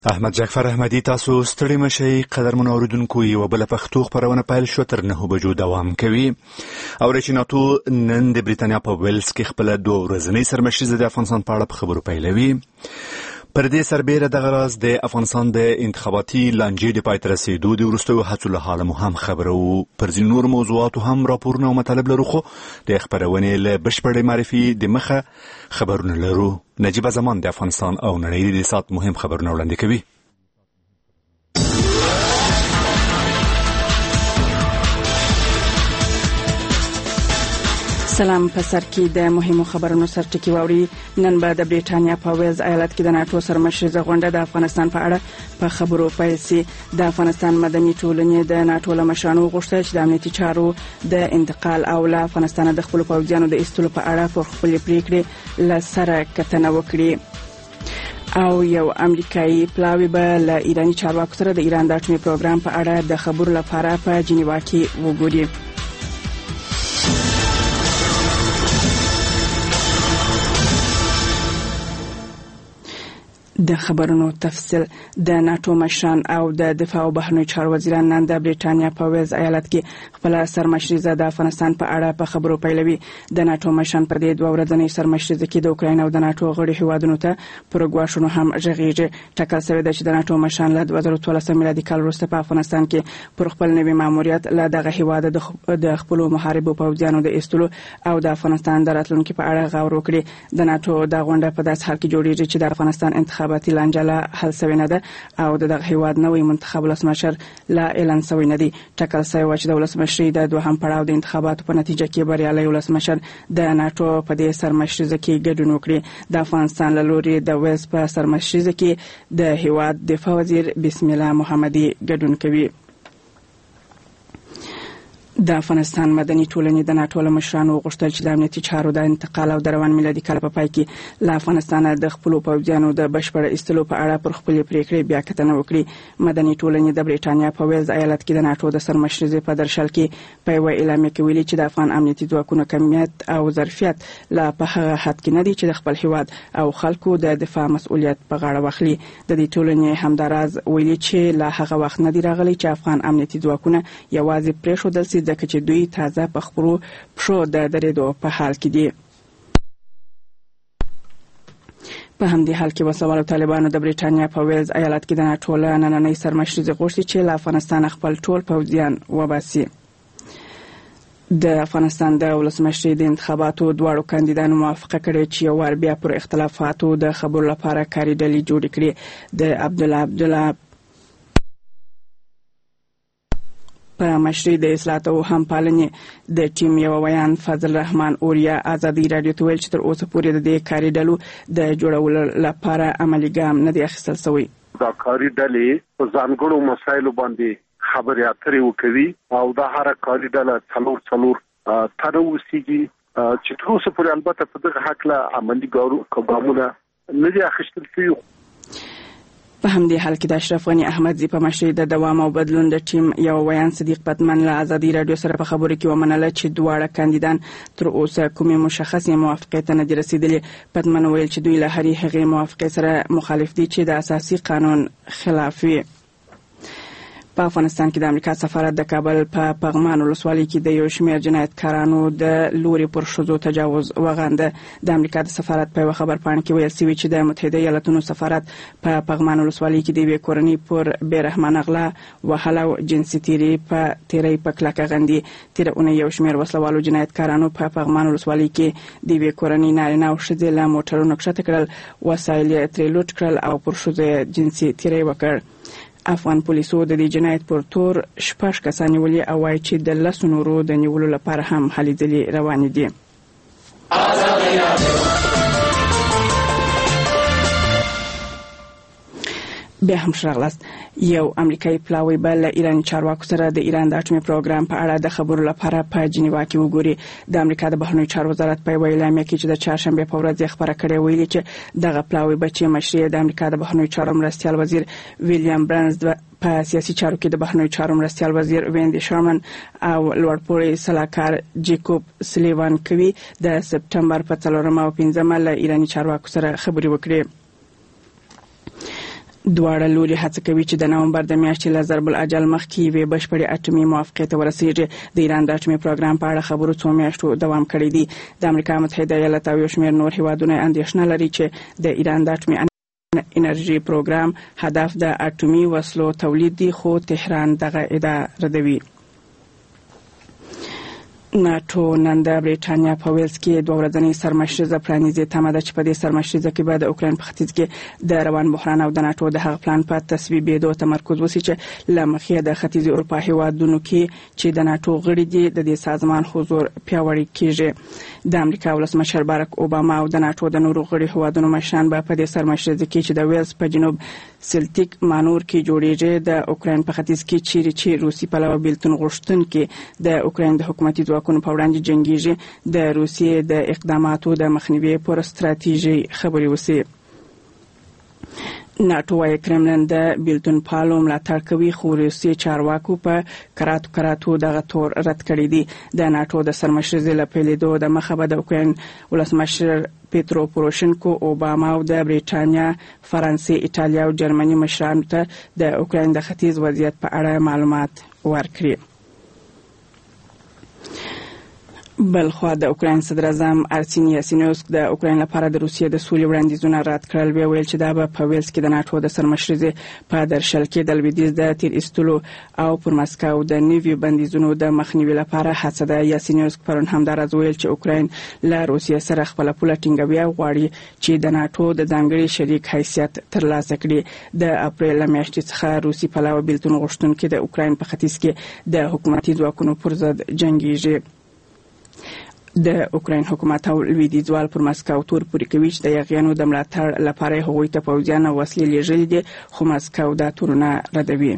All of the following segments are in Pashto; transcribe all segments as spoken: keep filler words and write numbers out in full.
احمد جعفر احمدي تاسو ستړي مشئ قدرمن اوریدونکو یو بل پښتو خبرونه پیل شو تر نه بجو دوام کوي او رچې ناتو نن د بریتانیا په ویلز کې خپل دوه ورځنی سرمشریزه د افغانستان په اړه خبرو پیلوي. پر دې سربېره دغه راز د افغانستان د انتخاباتي لانجې د پای ته رسېدو د وروستیو هڅو له حاله مو هم خبرو. پر ځینو نورو موضوعاتو هم راپورونه او مطالب لرو، خو د خبرونې له بشپړې معرفي د مخه خبرونه لرو. نجیب زمان د افغانستان او نړۍ د سات مهم خبرونه وړاندې کوي. سلام. په سر کې د مهمو خبرونو سرټکی واوري. نن به د بریټانیا په ویلز ایالت کې د ناتو سرمشریزه غونډه د افغانستان په اړه په خبرو پیل سي. د افغانستان مدني ټولنې د ناتو له مشرانو غوښتل چې د امنیتي چارو د انتقال او له افغانستان د خپل پوځیانو د ایستلو په اړه پر خپل پریکړې له سره کتنه وکړي. او یو امریکایي پلاوی به له ایراني چارواکو سره د ایران د اټومي پروګرام په اړه د خبرو لپاره په جنیوا کې وګوري. د خبرونو تفصیل. د ناتو مشران او د دفاع او بهرنیو چارو وزیران نن د بریټانیا په ویلز ایالت کې خپل سرمشریزه د افغانستان په اړه په خبرو پیلوي. د ناتو مشران پر دې دوه ورځنۍ سرمشریزه کې د اوکراین او د ناتو غړي هیوادونو ته پروګواشونو هم ژغېږي. ټاکل شوی دی چې د ناتو مشران له دوه زره اتلسم میلادي کال وروسته په افغانستان کې پر خپل نوي ماموریت له دغه هیواد د خپل محاربو پوځیانو د ایستلو او د افغانستان د راتلونکو په اړه غور وکړي. د ناتو د غونډه په داس حال کې جوړیږي چې د افغانستان انتخابات لانجه حل شوی نه ده او د دغه هیواد نوې منتخب ولسمشر لا اعلان شوی نه دی. ټاکل شوی چې د ولسمشرۍ د دوهم پړاو د انتخاباتو په نتیجه کې بریالي ولسمشر د ناتو په دې سرمشریزه کې ګډون وکړي. د افغانستان له لوري د ویلز په سرمشریزه کې د هیواد دفاع وزیر بسم الله محمدي ګډون کوي. د افغانستان مدني ټولنې د ناتو له مشرانو غوښتل چې د امنیتي چارو د انتقال او د روان میلادي کال په پای کې له افغانستان د خپل پوځیانو د بشپړ ایستلو په اړه پر خپل پریکړې بیا کتنه وکړي. مدني ټولنې د بریټانیا په ویلز ایالت کې د ناتو د سرمشریزې په درشل کې په یو اعلامیه کې ویلي چې د افغان امنیتي ځواکونو کمیت او ظرفیت لا په هغه حد کې نه دي چې د خپل هیواد او خلکو د دفاع مسؤلیت په غاړه واخلي. د دې ټولنې همداراز ویلي چې لا هغه وخت نه دی راغلی چې افغان امنیتي ځواکونه یوازې پرېښودل شي ځکه چې دوی تازه په خپلو پښو د درېدو په حال کې دي. په همدې حال کې وسوالو طالبانو د بریټانیا په ویلز ایالت کې د ناتو له نننۍ سرمشریزې غوښتي چې له افغانستان خپل ټول پوځیان وباسي. د افغانستان د ولسمشرۍ د انتخاباتو دواړو کاندیدانو موافقه کړې چې یو وار بیا پر اختلافاتو د خبرو لپاره کاري ډلې جوړې کړي. د عبدالله عبدالله په مشرۍ د اصلاحات او همپالنې د ټیم یو ویان فضل رحمان اوریا ازادي رادیو ته ویل چې تر اوسه پورې د دې کاري ډلو د جوړولو لپاره عملي ګام نه دی اخیستل شوی. دا کاري ډلې په ځانګړو مسایلو باندې خبرې اترې وکوي او دا هر کاري ډله څلور څلور تر اوسېږي چې تر اوسه پورې البته په دغه حق له عملي ګامونه نه دي اخیستل شوي. په همدې حال کې د اشرف غنی احمدزي په مشرۍ د دوام او بدلون د ټیم یو ویان صدیق پتمن له ازادي رادیو سره په خبرو کې ومنله چې دواړه کاندیدان تر اوسه کومې مشخصې موافقې ته نه دي رسیدلي. پتمن ویل چې دوی له هرې هغې موافقې سره مخالف دي چې د اساسي قانون خلاف وي. په افغانستان کې د امریکا سفارت د کابل په پغمان ولسوالۍ کې د یو شمېر جنایتکارانو د لوري پر ښځو تجاوز وغانده. د امریکا د سفارت په یوه خبرپاڼه کې ویل شوي چې د متحده ایالتونو سفارت په پغمان ولسوالۍ کې د یوې کورنۍ پر بې رحمانه غلا وهل او جنسي تیري په تیرۍ په کلکه غندي. تېره اونۍ یو شمېر وسلوالو جنایتکارانو په پغمان ولسوالۍ کې د یوې کورنۍ نارینه او ښځې له موټرونو کښته کړل، وسایل یې ترې لوټ کړل او پر ښځو جنسي تیرۍ وکړ. افغان پولیسو د دې جنایت پر تور شپږ کسان نیولي او وایي چې د لسو نورو د نیولو لپاره هم هلې ځلې روانې دي. بیا هم شراغلاست. یو امریکایي پلاوی به له ایراني چارواکو سره د ایران د اټومي پروګرام په اړه د خبرو لپاره په جنیوا کې وګوري. د امریکا د بهرنیو چارو وزارت په یوه اعلامیه کې چې د چهارشنبې په ورځ یې خبره کړې ویلي چې دغه پلاوی به چې مشري د امریکا د بهرنیو چارو مرستیال وزیر ویلیام برنز په سیاسي چارو کې د بهرنیو چارو مرستیال وزیر ویندي شرمن او لوړپوړی سلاکار جیکوب سلیوان کوي د سپټمبر په څلورمه او پنځمه له ایراني چارواکو سره خبرې وکړي. دواړه لوري هڅه کوي چې د نومبر د میاشتې له ضرب الاجل مخکې یوې بشپړې اټومي موافقې ته ورسیږي. د ایران د اټومي پروګرام په اړه خبرو څو میاشتو دوام کړی دی. د امریکا متحده ایالات او یو شمېر نور هیوادونه اندېښنه لري چې د ایران د اټومي انرژي پروګرام هدف د اټومي وسلو تولید دی، خو تهران دغه ادعا ردوي. ناتو نن د بریټانیا په ویلز کې دوه ورځنۍ سرمشریزه پرانیزي. تمه ده چې په دې سرمشریزه کې به د اوکراین په ختیځ کې د روان بحران او د ناتو د هغه پلان په تصویبېدو تمرکز وشي چې له مخې د ختیځې اروپا هیوادونو کې چې د ناتو غړي دي د دې سازمان حضور پیاوړی کیږي. د امریکا ولسمشر باراک اوباما او د ناتو د نورو غړي هیوادونو مشران به په دې سرمشریزه کې چې د ویلز په جنوب سلټیک مانور کې جوړیږي د اوکراین په ختیځ کې چیرې چې روسي پلوه بیلتون غوښتونکي د اوکراین د حکومتي ځواکونو په وړاندې جنګیږي د روسیې د اقداماتو د مخنیوي پر ستراتیژي خبرې وشي. ناتو وايي کرملن د بیلتون پالو ملاتړ کوي، خو روسي چارواکو په کراتو کراتو دغه تور رد کړی دی. د ناتو د سرمشریزې له پیلېدو د مخه به د اوکراین ولسمشر پیترو پوروشنکو اوباما او د بریټانیا، فرانسې، ایټالیا او جرمني مشرانو ته د اوکراین د ختیځ وضعیت په اړه معلومات ورکړي. بلخوا د اوکراین صدر اعظم ارسین یاسینوسک د اوکراین لپاره د روسیې د سولې وړاندیزونه رد کړل. وی ویل چې دا به په ویلز کې د ناتو د سرمشریزې په درشل کې د لویدیځ د تیر ایستلو او پر مسکو د نویو بندیزونو د مخنیوي لپاره هڅه ده. یاسینوسک پرون همداراز ویل چې اوکراین له روسیې سره خپل پوله ټینګوي او غواړي چې د ناتو د ځانګړي شریک حیثیت ترلاسه کړي. د اپریل میاشتې څخه روسي پلوه بیلتون غوښتونکي د اوکراین په ختیځ کې د حکومتي ځواکونو پر ضد جنګیږي. د اوکراین حکومت او لویدیځوال پر مسکو تور پورې کوي چې د یاغیانو د ملاتړ لپاره هغوی ته پوځیان او وسلې لیږلي دي، خو مسکو دا تورونه ردوي.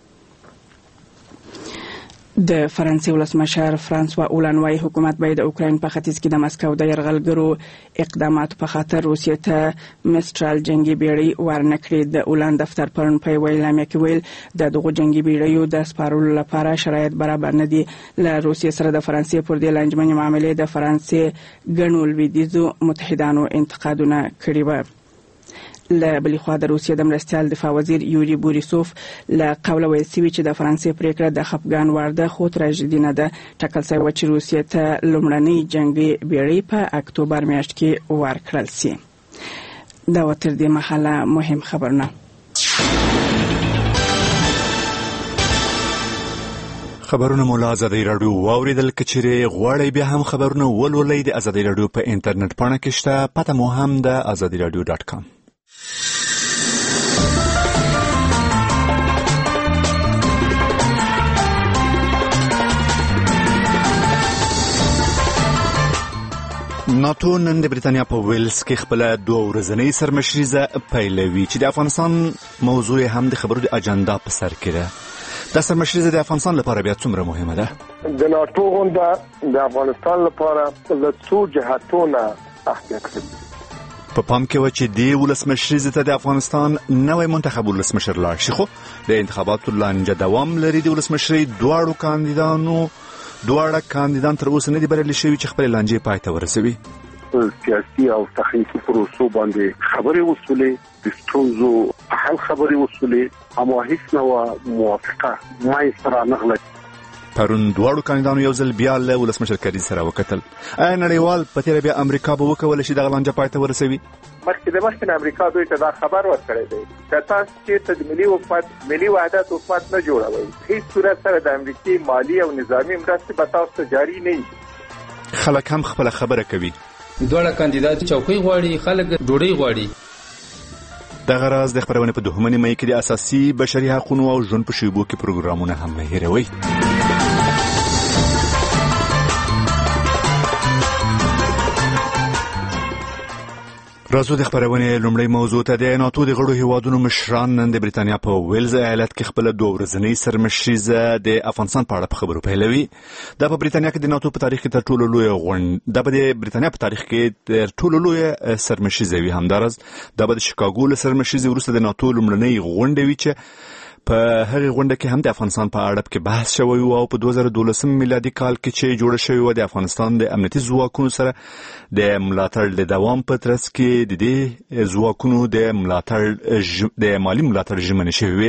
د فرانسې ولسمشر فرانسوا اولان وايي حکومت باید د اوکراین په ختیځ کې د مسکو د یرغلګرو اقداماتو په خاطر روسیې ته مسترال جنگي بیړۍ ورنکړي. د اولان دفتر پرون په یوه اعلامیه کې ویل د دغو جنگي بیړیو د سپارلو لپاره شرایط برابر نه دي. له روسیې سره د فرانسې پر دې لانجمنې معاملې د فرانسې ګڼو لویدیځو متحدانو انتقادونه کړي وو. له بلې خوا د روسیې د مرستیال دفاع وزیر یوري بوریسوف له قوله ویل شوي چې د فرانسې پریکړه د خفګان وړ ده، خو تراژیدي نه ده. ټاکل شوی چې روسیې ته لومړنۍ جنګي بیړۍ په اکتوبر میاشت کې ورکړل شي. دا و تر دې مهاله مهم خبرونه. خبرونه مو له ازادي راډیو واوریدل. کچېرې غواړئ بیا هم خبرونه ولولئ د ازادي راډیو په انټرنیټ پاڼه کې شته. پته مو هم د ازادي راډیو ډاټ کام. ناتو نن د بریتانیا په ویلز کې خپل دوه ورځنۍ سرمشریزه پیلوي چې د افغانستان موضوع هم د خبرو د اجنډا په سر کې ده. دا سرمشریزه د افغانستان لپاره بیا څومره مهمه ده؟ د ناتو غونډه د افغانستان لپاره له څو جهاتونو اهمیت لري. په پام کې و چې د ولسمشریزه ته د افغانستان نوی منتخب ولسمشر لاړ شي، خو د انتخاباتو لانجه دوام لري. د ولسمشرۍ دواړو کاندیدانو دواړه کاندیدان تر اوسه نه دي بریالي شوي چې خپل لانجې پای ته ورسوي. سیاسي او تخنیکي پروسو باندې خبرې وسولې، د ستونزو حل خبرې وسولې، اما هیڅ نوع موافقه ما سره نغله. پرون دواړو کاندیدانو یو ځل بیا له ولسمشر کریز سره وکتل. آیا نړیوال په تیر بیا امریکا به وکولای شي دغه لانجه پای ته ورسوي؟ مخکې د مخکې امریکا دوی ته دا خبر ورکړی دی چې تاسو چې د ملي حکومت ملي وحدت حکومت نه جوړوي، هیڅ صورت سره د امریکای مالی او نظامی مرستې به تاسو ته جاری نه وي. خلک هم خپل خبره کوي. دواړه کاندیدات چوکۍ غواړي، خلک ډوډۍ غواړي. دغه راز د خبرونه په دوهمه نیمه کې د اساسي بشري حقوقو او ژوند په شیبو کې پروګرامونه هم هیروي. راځو د خبرونه لومړی موضوع ته. د ناتو د غړو هیوادونو مشران نن د بریتانیا په ویلز ایالت کې خپل دوه ورځنۍ سرمشریزه د افغانستان په اړه په خبرو پیلوي. دا په بریتانیا کې د ناتو په تاریخ کې تر ټولو لوی غونډه دا به د بریتانیا په تاریخ کې تر ټولو لوی سرمشریزه وي. همدارس دا به د شیکاګو له سرمشریزې وروسته د ناتو لومړنۍ غونډه وي چې په هغه غونډه کې هم د افغانستان په اړه کې بحث شوی او په دوه زره دولس میلادي کال کې چې جوړ شوی و د افغانستان د امنیتي ځواکونو سره د ملاتړ د دوام په ترڅ کې د دې ځواکونو د ملاتړ د مالی ملاتړ ژمنه شوی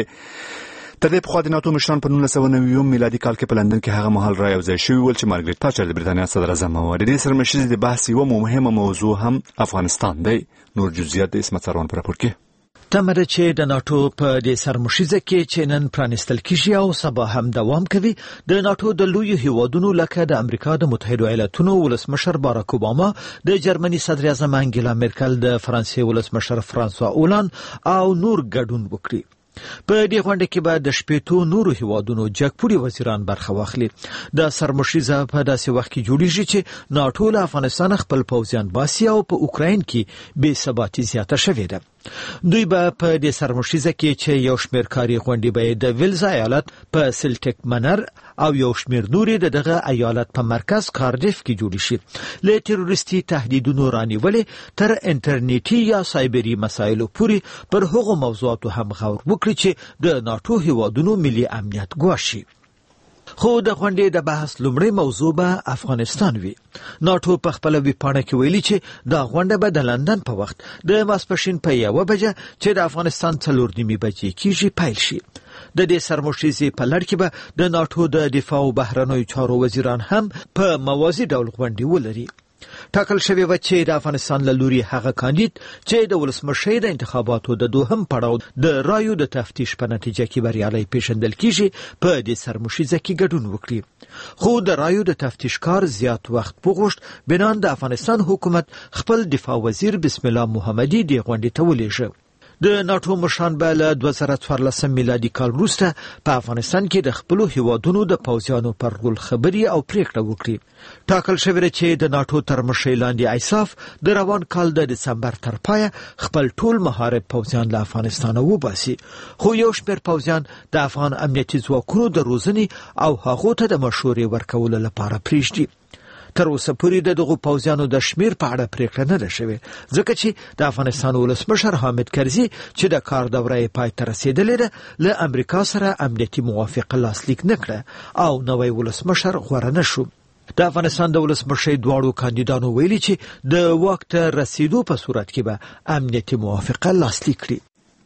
تر دې په خوا د ناتو مشران په نولس سوه نوي میلادي کال کې په لندن کې هغه مهال را یوځای شوي ول چې مارګریت تاچر د برېټانیا صدر اعظم و. د دې سرمشیز د بحث یوه مهمه موضوع هم افغانستان دی. نور جزئیات د اسمت سروان پر راپور کې تمره چې د ناتو په دې سرمشیزه کې چې نن پرانستل کیږي او سبا هم دوام کوي د ناتو د لوی هیوادونو لکه د امریکا د متحده ایالاتونو ولسمشر باراک اوباما د جرمني صدر اعظم انګیلا مرکل د فرانسې ولسمشر فرانسوا اولان او نور ګډون وکړي. په دې غونډه کې به د شپېتو نورو هیوادونو جګپوړي وزیران برخه واخلي. د سرمشیزه په داسې وخت کې جوړیږي چې ناتو له افغانستان خپل پوځیان باسي او په اوکراین کې بې ثباتي زیاته شوې ده. دوی به په دې سرمشیزه کې چې یو شمېر کاري غونډې به د ویلز ایالت په سلټک منر او یو شمېر نورې د دغه ایالت په مرکز کاردیف کې جوړې شي. له تروریستي تهدیدونو رانیولې تر انټرنیټي یا سایبري مسایلو پورې پر هغو موضوعاتو هم غور وکړي چې د ناتو هیوادونو ملي امنیت ګواښي. خو د غونډې د بحث لومړی موضوع به افغانستان وي. ناتو په خپل ویبپاڼه کې ویلي چې دا غونډه به د لندن په وخت د ماسپښین په یوه بجه چې د افغانستان څلور نیمې بجې کېږي پیل شي. د دې سرمشیزې په لړ کې به د ناتو د دفاع او بهرنیو چارو وزیران هم په موازي ډول غونډې ولري. ټاکل شوی و چې د افغانستان له لوري هغه کاندید چې د ولسمشر د انتخاباتو د دوهم پړاو د رایو د تفتیش په نتیجه کې بریالي پیژندل کیږي په دې سرمشیزه کې ګډون وکړي. خو د رایو د تفتیش کار زیات وخت وغوښت بنان د افغانستان حکومت خپل دفاع وزیر بسم الله محمدي د غونډې ته ولېږه. د ناتو مشران به له دوه زره څوارلس میلادي کال وروسته په افغانستان کې د خپلو هیوادونو د پوځیانو پر رول خبري او پریکړه وکړي. ټاکل شوی دی چې د ناتو تر مشرۍ لاندې ایساف د روان کال د دسمبر تر پایه خپل ټول مهارت پوځیان له افغانستان وباسي. خو یو شمېر پوځیان د افغان امنیتي ځواکونو د روزنې او هغو ته د مشورې ورکولو لپاره پریږدي. تر اوسه پورې د دغو پوځیانو د شمیر په اړه پریکړه نه ده شوې ځکه چې د افغانستان ولسمشر حامد کرزي چې د کار دوره یې پای ته رسېدلې ده له امریکا سره امنیتي موافقه لاسلیک نه کړه او نوی ولسمشر غوره نه شو. د افغانستان د ولسمشر دواړو کاندیدانو ویلي چې د واک ته رسیدو په صورت کې به امنیتي موافقه لاسلیک کړي.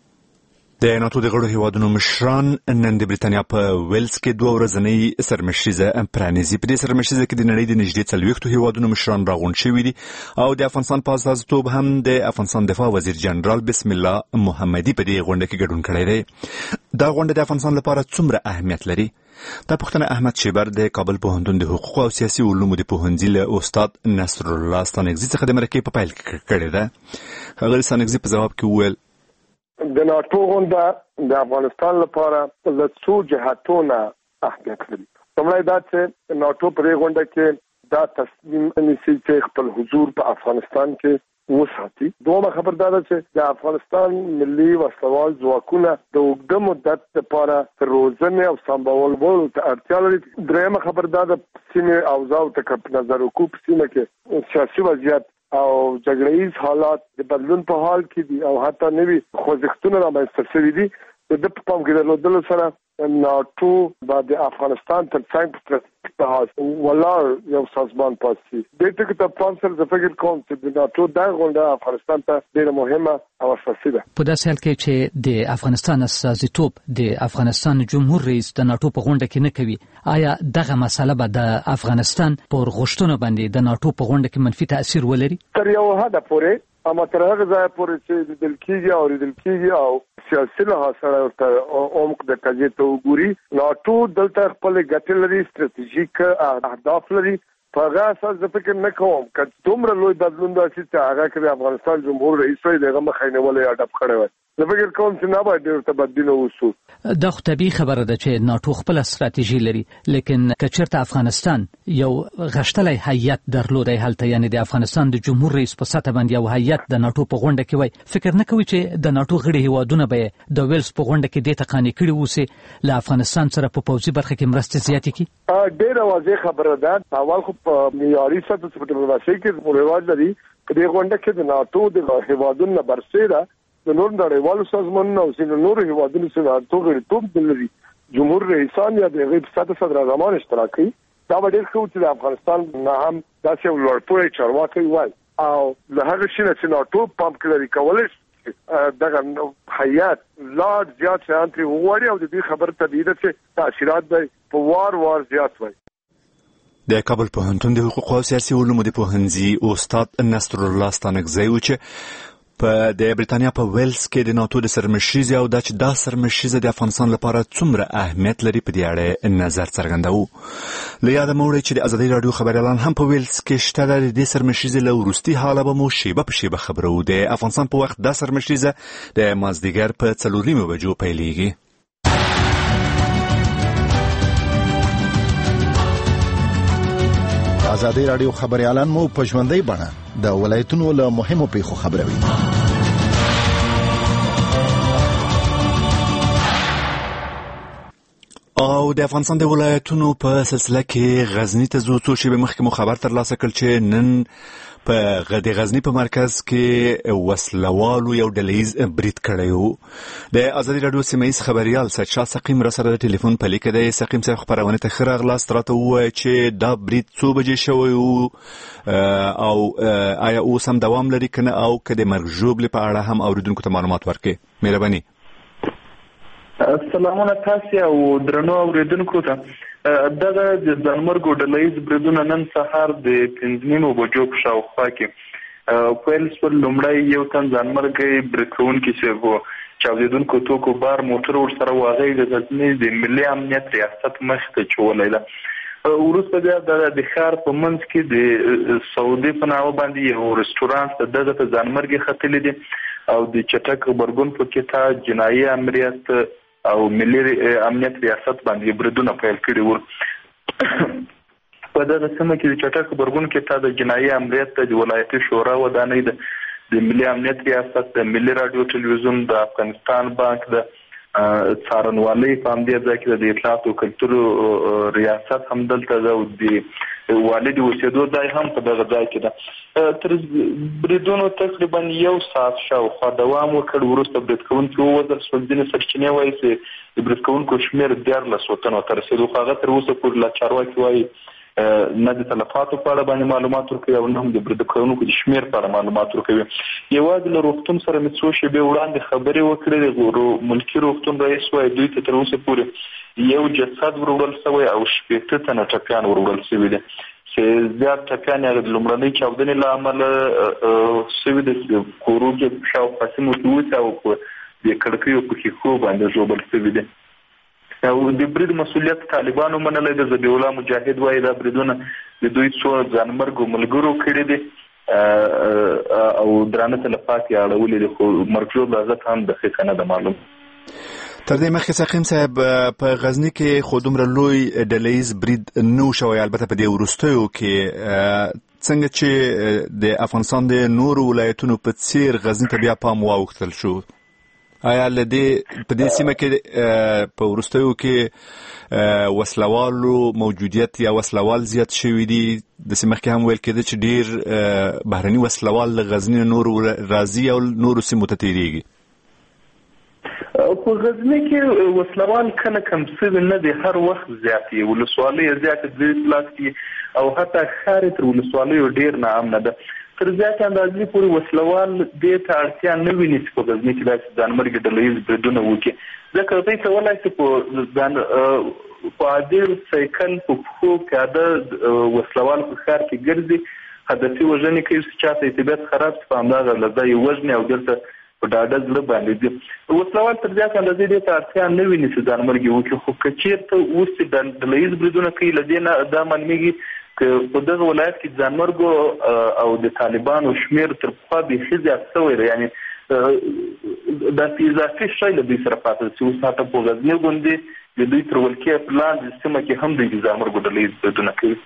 د ناتو د غړو هیوادونو مشران نن د برېټانیا په ویلز کې دوه ورځنۍ سرمشیزه پرانیزي. په دې سرمشیزه کې د نړۍ د نږدې څلوېښتو هیوادونو مشران راغونډ شوي دي او د افغانستان په استازیتوب هم د افغانستان دفاع وزیر جنرال بسم الله محمدي په دې غونډه کې ګډون کړی دی. دا غونډه د افغانستان لپاره څومره اهمیت لري؟ دا پوښتنه احمد شیبر د کابل پوهنتون د حقوق او سیاسي علومو د پوهنځي له استاد نصرالله ستانکزي څخه د مرکې په پیل کې کړې ده. ښاغلي ستانکزي په ځواب کې وویل د ناتو غونډه د افغانستان لپاره له څو جهاتونو اهمیت لري. لومړی دا چې ناتو په دې غونډه کې دا تصمیم نیسي چې خپل حضور په افغانستان کې وساتي. دومره خبر دا ده چې د افغانستان ملي وسلوال ځواکونه د اوږده مدت لپاره روزنې او سمبالولو ته اړتیا لري. درېیمه خبر دا ده سیمې اوضاع ته په نظر وکړو په سیمه کې سیاسي وضعیت او جګړهیز حالات د بدلون په حال کې دي او حتی نوي خوځښتونه رامنځته شوي دي. د په پام کې درلودلو سره ناتو بعد افغانستان تر څنګ په لحاظ ولاړ یو سازمان پاتې. د دې ته پام سره د فکر کوم چې د ناتو دا غونډه افغانستان ته ډېره مهمه او اساسي ده. په داسې حال کې چې د افغانستان استازیتوب د افغانستان جمهور رئیس د ناتو په غونډه کې نه کوي، آیا دغه مسله به د افغانستان پر غوښتنو باندې د ناتو په غونډه کې منفي تاثیر ولري؟ تر یو حده پورې، اما تر هغه ځایه پورې چې لیدل کېږي او لیدل کېږي او سیاسي لحاظ سره ورته عمق د قضیې ته وګوري، ناتو دلته خپل ګټې لري، ستراتیژیک اهداف لري. په هغه اساس زه فکر نه کوم که دومره لوی بدلون راشي چې هغه کې د افغانستان جمهور رئیس وي دغه مخې نیولې یا ډب کړی وي. زه فکر کوم چې نه باید ډېر تبدیل وشو. دا خو طبیعي خبره ده چې ناتو خپل استراتیژي لري، لیکن که چېرته افغانستان یو غښتلی هیئت درلودی هلته، یعنې د افغانستان د جمهور رئیس په سطح باندې یو هیئت د ناتو په غونډه کې وای، فکر نه کوي چې د ناتو غړي هیوادونه به د ویلز په غونډه کې دې ته قانع کړي اوسي له افغانستان سره په پوځي برخه کې مرستې زیاتې کړي؟ ډېره واضح خبره ده. اول خو په معیاري سطح په ډیپلوماسۍ کې رواج لري. په دې غونډه کې د ناتو د هیوادونو برسېره د نور نړیوالو سازمانونو او ځینو نورو هیوادونو سره توګه ټوب لري جمهور رئیسان یا د غیب ساده صدر اعظمان اشتراک کوي دا ډېر ښه چې د افغانستان نه هم داسې یو لوړپوړی چارواکی وای او له هغه شي نه چې ناټو پام کړی کولای دغه حیات لاړ زیات شان ترې وغواړي او د دې خبر تدید چې تاثیرات به په وار وار زیات وي. د کابل پوهنتون د حقوق او سیاسي علومو د پوهنځي استاد نصر الله ستانکزی و چې په د بریتانیا په ویلز کې د ناتو د سرمشریزې او د چې دا سرمشریزه د افغانستان لپاره څومره اهمیت لري په دې اړه نظر څرګندوو. له یاده مو وړي چې د ازادي رادیو خبريالان هم په ویلز کې شته د دې سرمشریزې له وروستي حاله به مو شیبه په شیبه خبرو. د افغانستان په وخت د سرمشریزه د مازدیګر په څلور نیمه بجو پیلېږي. ازادي رادیو خبريالان مو په ژوندۍ بڼه د ولایتونو له مهمو پیښو خبروي. او د افغانستان د ولایتونو په سلسله کې غزنی ته ځو څو شیبې مخکې مو خبر ترلاسه کړ چې نن په د غزنی په مرکز کې وسلوالو یو ډلهیز برید کړی و. د ازادي رادیو سیمه‌یز خبريال سید شاه سقیم را سره د ټلیفون په لیکه د سقیم صاحب خبرونه ته ښه راغلاست. راته ووایه چې دا برید څو بجې شوی و او آیا اوس هم دوام لري که نه او که د مرګ ژوبلې په اړه هم اورېدونکو ته معلومات ورکړي. مهرباني. سلامونه تاسو او درنو اوریدونکو ته. دغه د ځانمرګو ډلهیز بریدونه نن سهار د پنځه نیمو بجو په شاوخوا کې پیل شول. لومړی یو تن ځانمرګی برید کوونکی چې و چاودېدونکو توکو بار موټر ورسره و هغه د غزني د ملي امنیت ریاست مخې ته چولی ده. وروسته بیا د ښار په منځ کې د سعودي په نامه باندې یو رستورانت د دغه ته ځانمرګي ختلي دي او د چټک غبرګون په کې تا جنایي امریت او ملي امنیت ریاست باندې بریدونه پیل کړي وو. په دغه سیمه کې د چټک غبرګون کې تا د جنایي امریت د ولایتي شورا ودانۍ د ملي امنیت ریاست د ملي رادیو ټلویزیون د افغانستان بانک د څارنوالۍ په همدې ځای کې د اطلاعات او کلتور ریاست هم دلته ده او د والد اوسېدو ځای هم په دغه ځای کې ده. تر بریدونو تقریبا یو ساعت شاوخوا دوام وکړ. وروسته برید کوونکي ووژل شول. ځینې سرچینې وایي چې د برید کوونکو شمېر دیارلس تنو ته رسېدو، خو هغه تر اوسه پورې لا چارواکي وایي نه د تلفاتو په اړه باندې معلومات ورکوي او نه هم د برید کوونکو د شمېر په اړه معلومات ورکوي. یوازې له روغتون سره مې څو شېبې وړاندې خبرې وکړې. ملکي روغتون رئیس وایي دوی ته تر اوسه پورې یو جسد وروړل شوی او شپېته تنه ټپیان وروړل شوي دي چې زیات ټپیان یې د لومړنۍ چاودنې له امله شوي دي. کورو کې شاوخوا سیمو کې اوسي او په د کړکیو په ښیښو باندې ژوبل شوي دي. او د برید مسؤلیت طالبانو منلی دی. ذبیح الله مجاهد وایي دا بریدونه د دوی څو ځانمرګو ملګرو کړي دي او درانه تلفات یې اړولي دي، خو مرګ ژوبله ازت هم دقیقه نه ده معلوم. تر دې مخکې سقیم صاحب په غزنی کې خو دومره لوی ډلهیز برید نه و شوی، البته په دې وروستیو کې څنګه چې د افغانستان د نورو ولایتونو په څیر غزنی ته بیا پام واوښتل شو. آیا له دې په دې سیمه کې په وروستیو کې وسلوالو موجودیت یا وسلوال زیات شوي دي؟ د سیمه کې هم ویل کېده چې ډیر بهرني وسلوال له غزنی نورو راځي او نورو سیمو ته تیریږي. په غزنی کې وسلوال کله کم څه نه دي، هر وخت زیات دي. ولسوالۍ زیات دي پلاس کې او حتی ښار تر ولسوالیو ډیر ناامنه ده. تر زیات اندازې پورې وسلوال دې ته اړتیا نه ویني چې په غزني کې داسې ځانمرګي ډلهیز بریدونه وکړي، ځکه دوی کولی شي په ځان په عادل سایکل په پښو پیاده وسلوال په ښار کې ګرځي، هدفي وژنې کوي چې چاته یې طبیعت خراب شي په همدغه لحظه یې وژني او دلته په ډاډه زړه باندې دي. وسلوال تر زیات اندازې دې ته اړتیا نه ویني چې ځانمرګي وکړي، خو که چېرته اوس چې ډلهیز بریدونه کوي له دې نه دا معلومیږي که په دغه ولایت کې ځانمرګو او د طالبانو شمېر تر پخوا بیخي زیات شوی دی. یعنې داسې اضافي شی له دوی سره پاتې چې اوس حتی په غزني غوندې د دوی تر ولکې په لاندې سیمه کې هم دوی د ځانمرګو ډلهیز بریدونه کوي.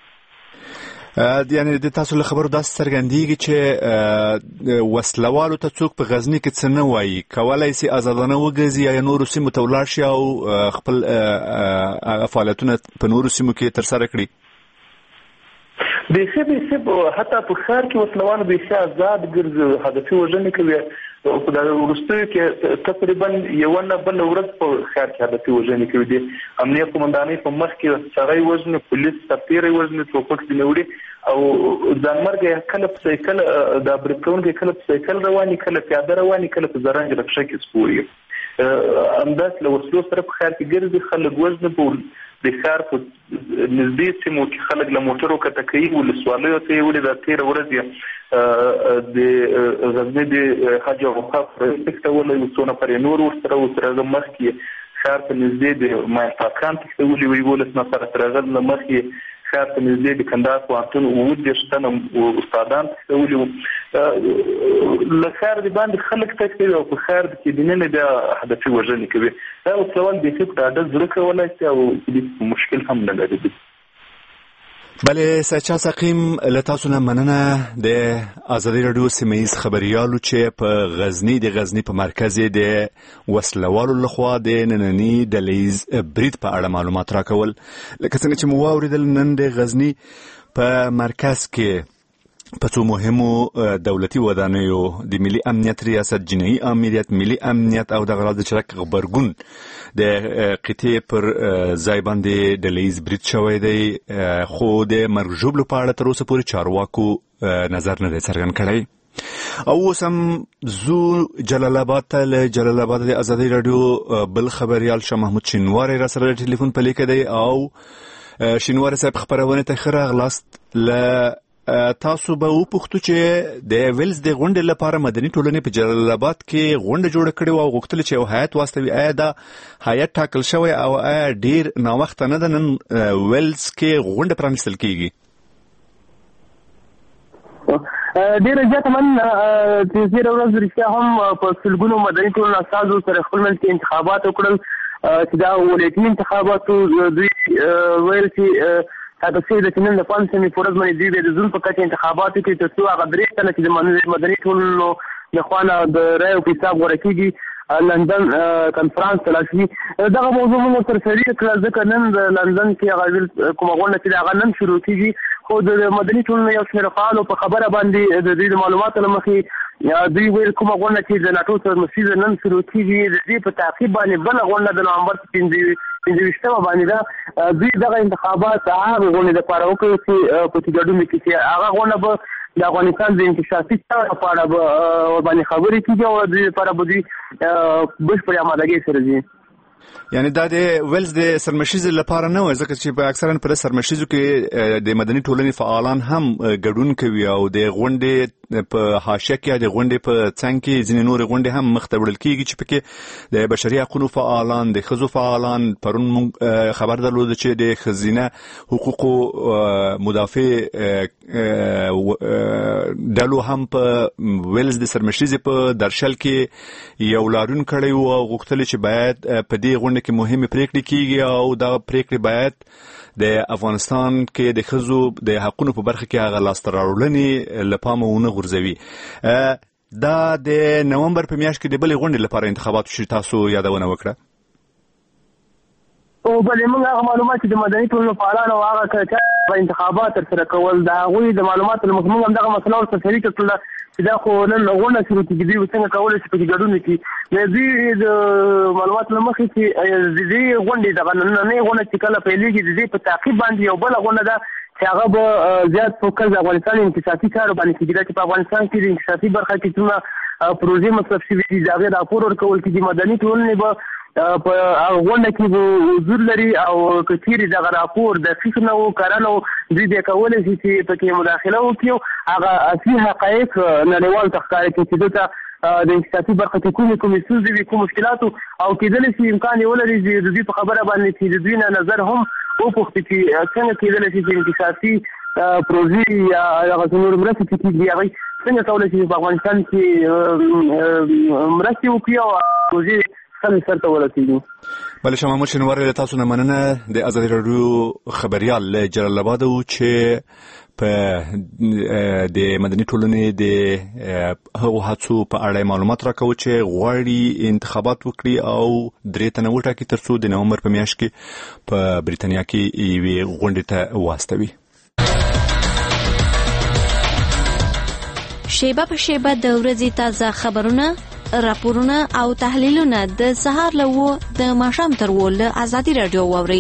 یعنې د تاسو له خبرو داسې څرګندېږي چې وسلوالو ته څوک په غزني کې څه نه وایي، کولی شي ازادانه وګرځي یا نورو سیمو ته ولاړ شي او خپل فعالیتونه په نورو سیمو کې ترسره کړي. بیخي بیخي حتی په ښار کې وسلوال بیخي آزاد ګرځي، هدفي وژنې کوي په دا وروستیو کې تقریبا یو نه بل ورځ په ښار کې هدفي وژنې کوي. د امنیت قومندانۍ په مخ کې سړی وژني، پولیس سرتیری وژني، ټوپک ځینې وړي او ځانمرګه کله په سایکل د برید کوونکي کله په سایکل رواني، کله پیاده رواني، کله په زرنج رکشه کې سپوري. همداسې له وسلو سره په ښار کې ګرځي، خلک وژني. په د ښار په نږدې سیمو کې خلک له موټرو کښته کوي، ولسوالیو ته یې ولې دا تېره ورځ د غزني د حج اوقاف رئیس ته ولې څو نفر یې نور ورسره و تر هغه مخکې ښار ته نږدې د مایلپاکان ته ولې وایي ولس نفره تر هغه له مخکې ښار ته نږدې د کندهار پوهنتون اووه دېرش تنه استادان ته ولې له ښار د باندې خلک تګ کوي او په ښار کې دننه بیا هدفي وژنې کوي. دا وسلوال بیخي په ډاډه زړه کولی شي او مشکل هم نه لري. بله سچا سقیم له تاسو نه مننه. د ازادي راډیو سیمه‌ییز خبریالو چې په غزني د غزني په مرکز د وسلوالو لخوا د نننی ډلهییز برید په اړه معلومات راکول. لکه څنګه چې مو واوریدل، نن د غزني په مرکز کې په څو مهمو دولتي ودانیو د ملي امنیت ریاست، جنایي امنیت، ملي امنیت او د غراض چرک غبرګون د قطعې پر ځای باندې ډلهییز برید شوی دی، خو د مرګ ژوبلو په اړه تر اوسه پورې چارواکو نظر نه دی څرګند کړی. او اوس هم زو جلال آباد ته. له جلال آباد د ازادي راډیو بل خبریال شاه محمود شینواری را سره ټلیفون په لیکه دی. او شینواری صاحب خبرونه ته ښه راغلاست. له تاسو به وپوښتو چې د ویلز د غونډې لپاره مدني ټولنې په جلال آباد کې غونډه جوړه کړې وه او غوښتل چې یو هیات واستوي. آیا دا هیات ټاکل شوی او آیا ډیر ناوخته نه ده نن ویلز کې غونډه پرانیستل کیږي؟ ډیره زیاته مننه. چې تېره ورځ رښتیا هم په سلګونو مدني ټولنو استازو سره خپل منځ کې انتخابات وکړل چې دا ولایتي انتخاباتو دوی ویل چې دا څه د چنن د پانسمي فورز باندې دی د زون په کچه انتخاباتو کې تر څو هغه درې تنه چې د مدني ټولنو د خوانه د رایو په حساب ورکیږي لندن کنفرانس تلاشي. دغه موضوع موږ تر سری کړل ځکه نن د لندن کې هغه کومه غونډه چې هغه نن شروع کیږي، خو د مدني ټولنو یو شمېر فعالو په خبره باندې د دې معلوماتو لمخې دوی ویل کومه غونډه چې د ناټو سره مسیزه نن شروع کیږي د دې په تعقیب باندې بل غونډه د نومبر پنځه پنځه باندې دا دوی دغه انتخابات هغه غونډه لپاره وکړي چې په تګډون کې چې هغه غونډه به د افغانستان د انکشافي ستر لپاره باندې خبرې کیږي او د لپاره به دوی بشپړ آمادګي سره دي. یعنی دا د ویلز د سرمشیز لپاره نه وای، ځکه چې په اکثرا پر سرمشیزو کې د مدني ټولنې فعالان هم ګډون کوي او د غونډې په حاشیه کې د غونډې په څنګ کې ځینې نور غونډې هم مخ ته وړل کیږي چې پکې د بشري حقوقو فعالان، د ښځو فعالان، پرون خبر درلود چې د ښځینه حقوقو مدافع ډلو هم په ویلز د سرمشیز په درشل کې یو لاریون کړی و او غوښتل چې باید په دې غونډه کې مهمه پریکړې کیږي او دا پریکړې باید د افغانستان کې د ښځو د حقوقو په برخه کې هغه لاسته راوړنې له پامه ونه غورځوي. دا د نومبر په میاشت کې د بلې غونډې لپاره انتخابات شي، تاسو یادونه وکړه. او بلې موږ هغه معلومات چې د مدني ټولنو فعالانو هغه کچا انتخابات ترسره کول د هغوی د معلوماتو له مخې موږ هم دغه مسله ورسره شریکه کړله چې دا خو نن غونډه شروع کېږي، دوی څنګه کولی شي پکې ګډون وکړي. د دوی د معلوماتو له مخې چې د دې غونډې دغه نننۍ غونډه چې کله پیلېږي د دې په تعقیب باندې یو بله غونډه ده چې هغه به زیات فوکس د افغانستان انکشافي چارو باندې کېږي. دا چې په افغانستان کې د انکشافي برخه کې څومره پروژې مصرف شوي دي د هغې راپور ورکول کېږي. مدني ټولنې به په غونډه کې به حضور لري او که چیرې دغه راپور دقیق نه و کره نه و دوی بیا کولی شي چې پکې مداخله وکړي، هغه اصلي حقایق نړیوالو ته ښکاره کړي چې دوی ته د انکشافي برخه کې کومې کومې ستونزې وي، کوم مشکلاتو او کېدلی شي امکان یې ولري چې د دوی په خبره باندې چې د دوی نه نظر هم وپوښتي چې څنګه کېدلی شي چې انکشافي پروژې یا هغه نور مرستې چې کېږي هغوی څنګه کولی شي په افغانستان کې مرستې وکړي او پروژې سرته ورسیږي. بله شاه محمود شینواری له تاسو نه مننه. د ازادي راډیو خبریال له جلال آباد و چې په د مدني ټولنې د هغو هڅو په اړه معلومات راکوي چې غواړي انتخابات وکړي او درې تنه وټاکي تر څو د نومبر په میاشت کې په بریتانیا کې یوې غونډې ته واستوي. شیبه په شیبه د ورځې تازه خبرونه راپورونه او تحلیلونه د سهار له و د ماښام تر و له ازادي رادیو واورئ.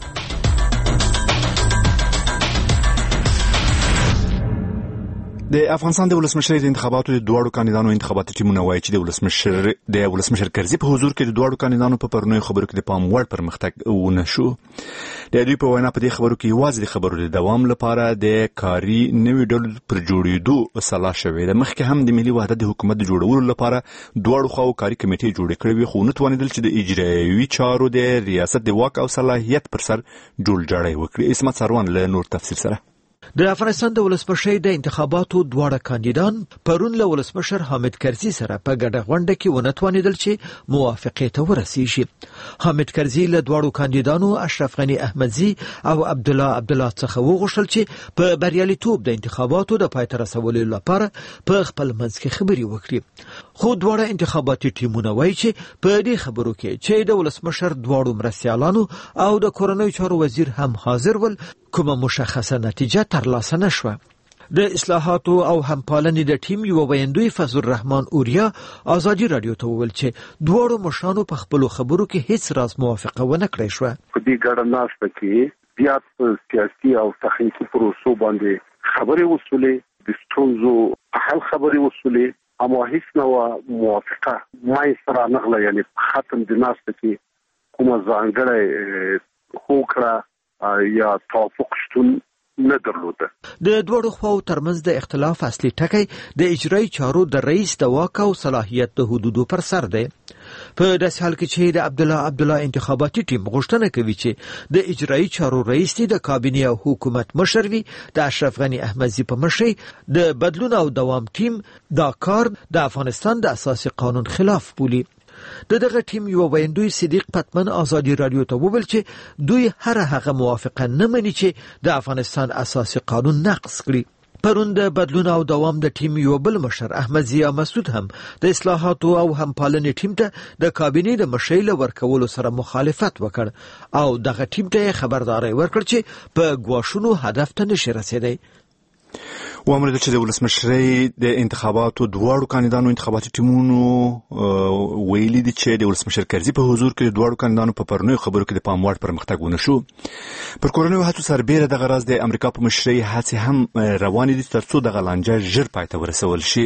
د افغانستان د ولسمشر د انتخاباتو د دوړو کاندیدانو انتخاباتي ټیمونه وایي چې د ولسمشر د ولسمشر کرزي په حضور کې د دوړو کاندیدانو په پرونیو خبرو کې د پام وړ پرمختګ ونه شو. د دوی په وینا په دې خبرو کې یوازې د خبرو د دوام لپاره د کاري نوي ډول پر جوړېدو سلا شوې ده. مخکې هم د ملي وحدت د حکومت د جوړولو لپاره دوړو خواو کاري کمیټې جوړې کړې وي، خو نه توانېدل چې د اجرایوي چارو د ریاست د واک او صلاحیت پر سر جوړ جاړی وکړي. اسمت سروان له نور تفصیل سره. د افغانستان د ولسمشر د انتخاباتو دواړه کاندیدان پرون له ولسمشر حامد کرزي سره په ګډه غونډه کې ونه توانېدل چې موافقې ته ورسیږي. حامد کرزي له دواړو کاندیدانو اشرف غني احمدزي او عبد الله عبد الله څخه وغوښتل چې په بریالیتوب د انتخاباتو د پای ته رسولو لپاره په خپل منځ کې خبرې وکړي. خو دواړه انتخاباتي ټیمونه وایي چې په دې خبرو کې چې د ولسمشر دواړو مرستیالانو او د کورنیو چارو وزیر هم حاضر ول، کومه مشخصه نتیجه ترلاسه نشوه. د اصلاحاتو او همپالنې د ټیم یو ویندوی فضل الرحمن اوریا ازادي رادیو ته وویل چې دواړو مشرانو په خپل خبرو کې هیڅ راز موافقه ونه کړې شوه. په دې ګډه ناسته کې بیا په سیاسي او تخنیکي پروسو باندې خبرې وسولې، د ستونزو په حل خبرې وسولې، اما هیڅ نوع موافقه مای سره نغله، یعنی ختم د ناسته کې کومه ځانګړې خوکړه یا توافق شتون نه درلوده. د دوړو خواو ترمنځ د اختلاف اصلي ټکی د اجرایي چارو د رئیس د واک او صلاحیت د حدودو پر سر دی. په داسې حال کې چې د عبد الله عبد الله انتخاباتي ټیم غوښتنه کوي چې د اجرایي چارو رئیس د کابینې او حکومت مشر وي، د اشرف غني احمدزي په مشرۍ د بدلون او دوام ټیم دا کار د افغانستان د اساسي قانون خلاف بولي. د دغه ټیم یو ویندوی صدیق پتمن ازادي رادیو ته وویل چې دوی هر هغه موافقه نه مني چې د افغانستان اساسي قانون نقض کړي. پرون د بدلون او دوام د ټیم یو بل مشر احمد ضیا مسعود هم د اصلاحاتو او همپالنې ټیم ته د کابینې د مشرۍ له ورکولو سره مخالفت وکړ او دغه ټیم ته خبرداري ورکړ چې په ګواښونو هدف ته نشي رسیدای. وامر چې د ولسمشرۍ د انتخاباتو دواړو کاندیدانو انتخاباتي ټیمونو ویلي دي چې د ولسمشر کرزي په حضور کې د دواړو کاندیدانو په پرونیو خبرو کې د پام وړ پرمختګ ونه شو. پر کورنیو هڅو سربېره دغه راز د امریکا په مشرۍ هڅې هم روانې دي ترڅو دغه لانجه ژر پای ته ورسول شي.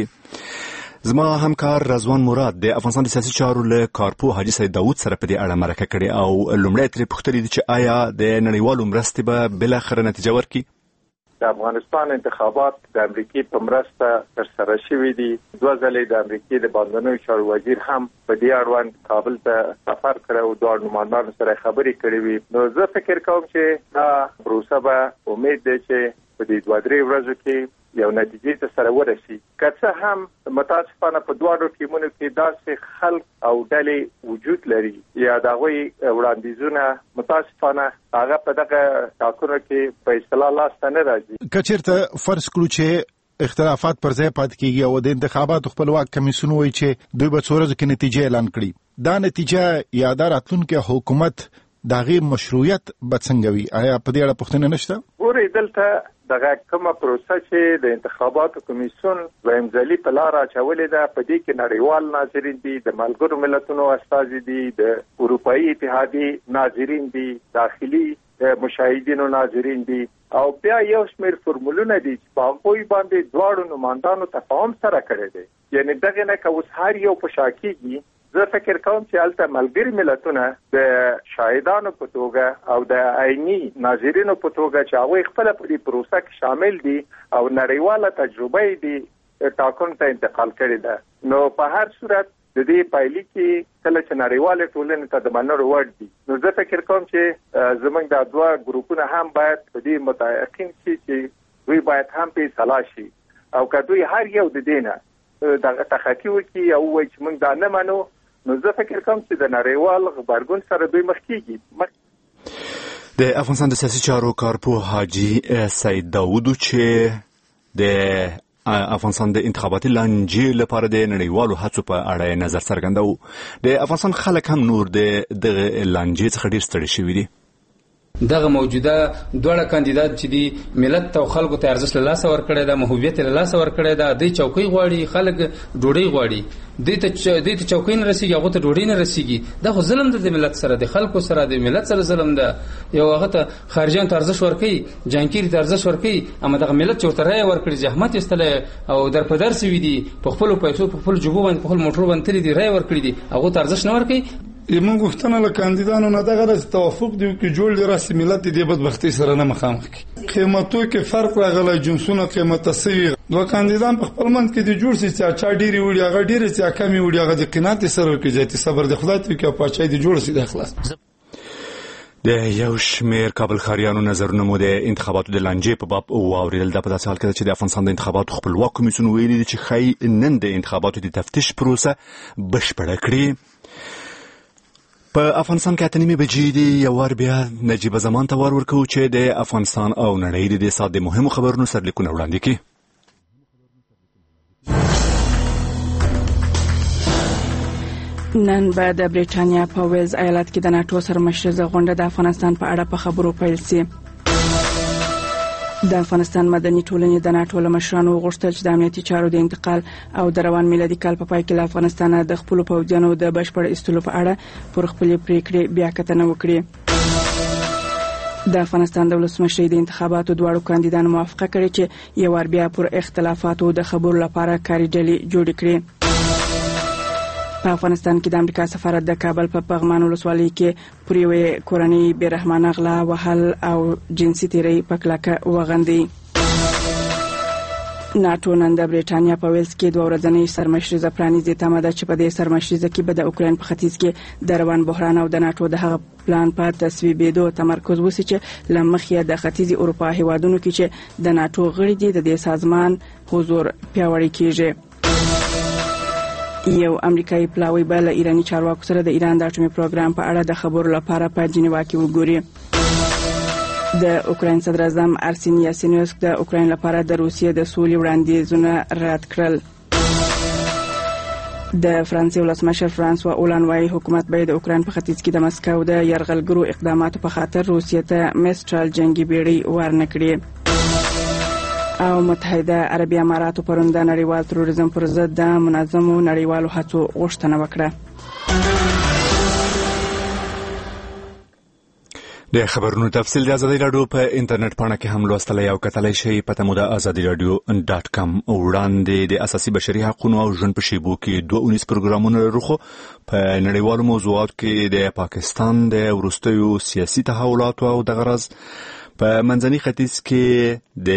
زما همکار رضوان مراد د افغانستان د سیاسي چارو له کارپو حاجي سید داود سره په دې اړه مرکه کړې او لومړی ترې پوښتنه دي چې آیا د نړیوالو مرستې به بالاخره نتیجه ورکړي. د افغانستان انتخابات د امریکای په مرسته ترسره شوي دي. دوه ځلې د امریکای د باندنیو چارو وزیر هم په دې اړوند کابل ته سفر کړی او دوه نمایندانو سره خبرې کړې وي. نو زه فکر کوم چې دا پروسه به امید دی چې په دې دوه درې ورځو کې یو نتیجې ته سره ورسي. که څه هم متاسفانه په دواړو ټیمونو کې داسې خلک او ډلې وجود لري یا د هغوی وړاندیزونه متاسفانه هغه په دغه ټاکنو کې په اصطلاح لاسته نه راځي. که چېرته فرض کړو چې اختلافات پر ځای پاتې کېږي او د انتخاباتو خپلواک کمیسیون وایي چې دوی به څو ورځو کې نتیجه اعلان کړي، دا نتیجه یا دا راتلونکی حکومت د هغې مشروعیت به څنګه وي؟ آیا په دې اړه پوښتنه نشته؟ ګورئ دلته دغه کومه پروسه چې د انتخاباتو کمیسیون دویم ځلي په لاره اچولې ده، په دې کې نړیوال ناظرین دي، د ملګرو ملتونو استازي دي، د اروپایي اتحادیې ناظرین دي، داخلي مشاهدینو ناظرین دي او بیا یو شمېر فرمولونه دي چې په هغوی باندې دواړو نمایندانو تفاهم سره کړی دی. یعنې دغه نه که اوس هر یو په شا کېږي، زه فکر کوم چې هلته ملګري ملتونه د شاهدانو په توګه او د عیني ناظرینو په توګه چې هغوی خپله په دې پروسه کې شامل دي او نړیواله تجربه یې دي ټاکنو ته انتقال کړې ده. نو په هر صورت د دې پایلې کې کله چې نړیوالې ټولنې ته د منلو وړ دي، نو زه فکر کوم چې زموږ دا دوه ګروپونه هم باید په دې متفقین شي چې دوی باید هم په اصلاح شي او که دوی هر یو د دې نه دغه تخطي وکړي او ووایي چې موږ دا نه منو، نو زه فکر کوم چې د نړیوال غبرګون سره دوی مخ کېږي. د افغانستان د سیاسي چارو کارپو حاجي سید داود چې د افغانستان د انتخاباتي لانجې لپاره د نړیوالو هڅو په اړه نظر څرګنداوه. د افغانستان خلک هم نور د دغه لانجې څخه ډېر ستړي شوي دي. دغه موجوده دوړه کاندیدات چې دی ملت او خلکو ته ارزښت له لاسه ورکړی دا محبوبیت له لاسه ورکړی دا د چوکۍ غواړي خلک ډوډۍ غواړي د ته د ته چوکۍ نه رسیږي هغه ته ډوډۍ نه رسیږي دا خو ظلم دی د ملت سره د خلکو سره د ملت سره ظلم ده یو هغه ته خارجيان ته ارزښت ورکړي جانکيري ته ارزښت ورکړي اما دغه ملت چې ورته رای ورکړي زحمت استله او در په درس وي دي په خپل پیسو په خپل جوبو باندې په خپل موټر باندې تللی دي رای ورکړي دي هغه ته ارزښت نه ورکړي موږ غوښتنه له کاندیدانو نه دغه د توافق دی چې جوړ دی راسي ملت دې بدبختی سره نه مخامخ کی قیمتو کې فرق راغلی جنسونه قیمت سوي دوه کاندیدان په خپل منځ کې د جوړ سي چې چا ډيري وړي هغه ډيري چې کمی وړي هغه د قناعت سره کې ځای صبر د خدای ته کې په چای دی جوړ سي د اخلاص د یو شمیر کابل خاریانو نظرونه مو د انتخاباتو د لانجې په باب واوریدل د په داسې حال کې چې د افغانستان د انتخاباتو خپلواک کمیسیون ویلي چې خای نن د انتخاباتو د تفتیش پروسه بشپړه کړي. په افغانستان کې اته نیمې بجې دي یو وار بیا نجیب زمان ته ور ورکو چې د افغانستان او نړۍ د ساده مهمو خبرونو سرلیکونه وړاندې کړي. نن به د بریټانیا په ویلز ایالت کې د ناتو سرمشرزه غونډه د افغانستان په اړه په خبرو پیل شي. د افغانستان مدني ټولنې د ناتو مشرانو غوښتل چې د امنیتي چارو د انتقال او د روان میلادي کال په پای کې له افغانستان د خپل پوځیانو د بشپړ ایستلو په اړه پر خپل پریکړې بیا کتنه وکړي. د افغانستان د ولسمشر د انتخاباتو دواړو کاندیدانو موافقه کړې چې یو ور بیا پر اختلافاتو د خبرو لپاره کاري ډلې جوړ کړي. په افغانستان کې د امریکا سفارت د کابل په پغمان ولسوالۍ کې پر یوې کورنۍ بیرحمانه غلا وهل او جنسي تیری په کلکه وغندي. ناتو نن د بریټانیا په ویلز کې دوه ورځنۍ سرمشرزه پرانیزي تمه ده چې په دې سرمشرزه کې به د اوکراین په ختیځ کې د روان بحران او د ناتو د هغه پلان په تصویبېدو تمرکز وشي چې لمخې د ختیځي اروپا هیوادونو کې چې د ناتو غړي دي د دې سازمان حضور پیاوړی کیږي. یو امریکایي پلاوی بل ایرانی چارواکو سره د ایران د اټومي پروګرام په اړه د خبرو لپاره په جنیوا کې وګوري. د اوکراین صدر اعظم ارسین یاسینوسک د اوکراین لپاره د روسیې د سولې وړاندیزونه رد کړل. د فرانسې ولسمشر فرانسوا اولان وايي حکومت به د اوکراین په ختیځ کې د مسکو د یرغلګرو اقداماتو په خاطر روسیې ته میسترال جنگي بیړۍ ورنکړي. او متحده عربي اماراتو پرون د نړیوال تروریزم پر ضد د منظمو نړیوالو هڅو غوښتنه وکړه. د خبرونو تفصیل د ازادي رادیو په انټرنیټ پاڼه کې هم لوستلای او کتلای شئ. پته مو د ازادي رادیو ډاټ کام. وړاندې د اساسي بشري حقوقو او ژوند په شیبو کې دوه اونیز پروګرامونه لرو خو په نړیوالو موضوعاتو کې د پاکستان د وروستیو سیاسي تحولاتو او د غرض په منځني ختیځ کې د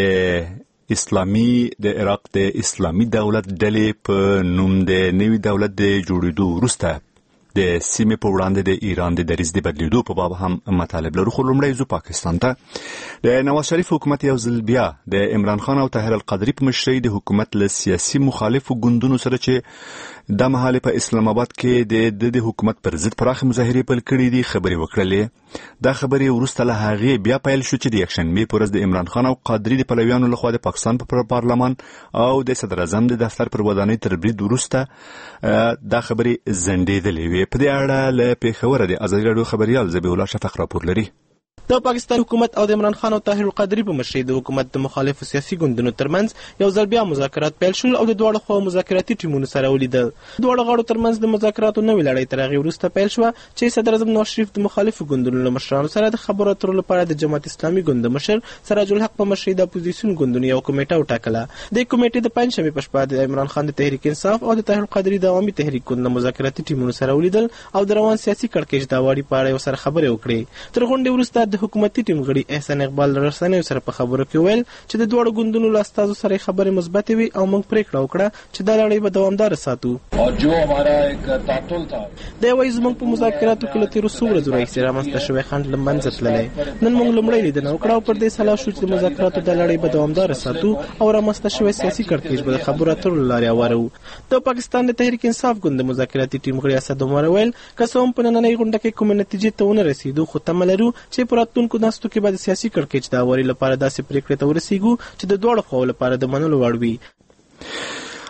اسلامي د عراق د اسلامي دولت ډلې په نوم د نوي دولت د جوړېدو وروسته د سیمې په وړاندې د ایران د دریځ د بدلیدو په باب هم مطالب لرو. خو لومړی زو پاکستان ته د نواز شریف حکومت یو ځل بیا د عمران خان او طاهر القادری په مشرۍ د حکومت له سیاسي مخالفو ګوندونو سره چې د مهال په اسلام آباد کې د د حکومت پر ضد پراخ مظاهره پیل کړې دي خبري وکړلې. دا خبري ورسته له هغه بیا پیل شو چې د یکشنبه پر ورځ د عمران خان او قادری د پلویانو لخوا د پاکستان په پارلمان او د صدر اعظم د دفتر پر ودانۍ تر برید ورسته دا خبري زندېدلې وي. په دې اړه له پیښور د ازادي رادیو خبريال ذبیح الله شفق راپور لري. د پاکستان حکومت او د عمران خان او طاهر القادری په مشرۍ د حکومت د مخالفو سیاسي ګوندونو ترمنځ یو ځل بیا مذاکرات پیل شول او د دواړو خواو مذاکراتي ټیمونو سره ولیدل. دواړو غاړو ترمنځ د مذاکراتو نوې لړۍ تر هغې وروسته پیل شوه چې صدر اعظم نواز شریف د مخالفو ګوندونو له مشرانو سره د خبرو اترو لپاره د جماعت اسلامي ګوند مشر سراج الحق په مشرۍ د اپوزیسیون ګوندونو یو کمیټه وټاکله. د کمیټې د پنځشنبې په شپه د عمران خان د تحریک انصاف او د طاهر القادری د عوامي تحریک ګوند له مذاکراتي ټیمونو سره ولیدل او د روان سیاسي کړکېچ د اواړې په اړه یو سره خبرې وکړې. تر غونډې وروسته د حکومتي ټیم غړي احسان اقبال رسنیو سره په خبرو کې ویل چې د دوړو ګوندونو له استازو سره خبرې مثبت وي او موږ پریکړه وکړه چې دا لړۍ به دوامدار ساتو. او جو ہمارا ایک تعطل تھا د وایي زموږ په مذاکراتو کې له تیرو څو ورځو راهیسې رامنځته شوی خنډ له منځه تللی. نن موږ لومړی لیدنه وکړه او پر دې سلا شو چې د مذاکراتو د لړۍ به دوامدار ساتو او رامنځته شوی سیاسي کړکېچ به د خبرو اترو له لارې هوارو. د پاکستان د تحریک انصاف ګوند د مذاکراتي ټیم غړي اسد عمر ویل که څه هم په نننۍ غونډه کې کومې نتیجې ته ونه رسېدو خو تمه لرو چې په راتلونکو ناستو کې به د سیاسي کړکېچ د هواري لپاره داسې پریکړې ته ورسېږو چې د دواړو خواو لپاره د منلو وړ وي.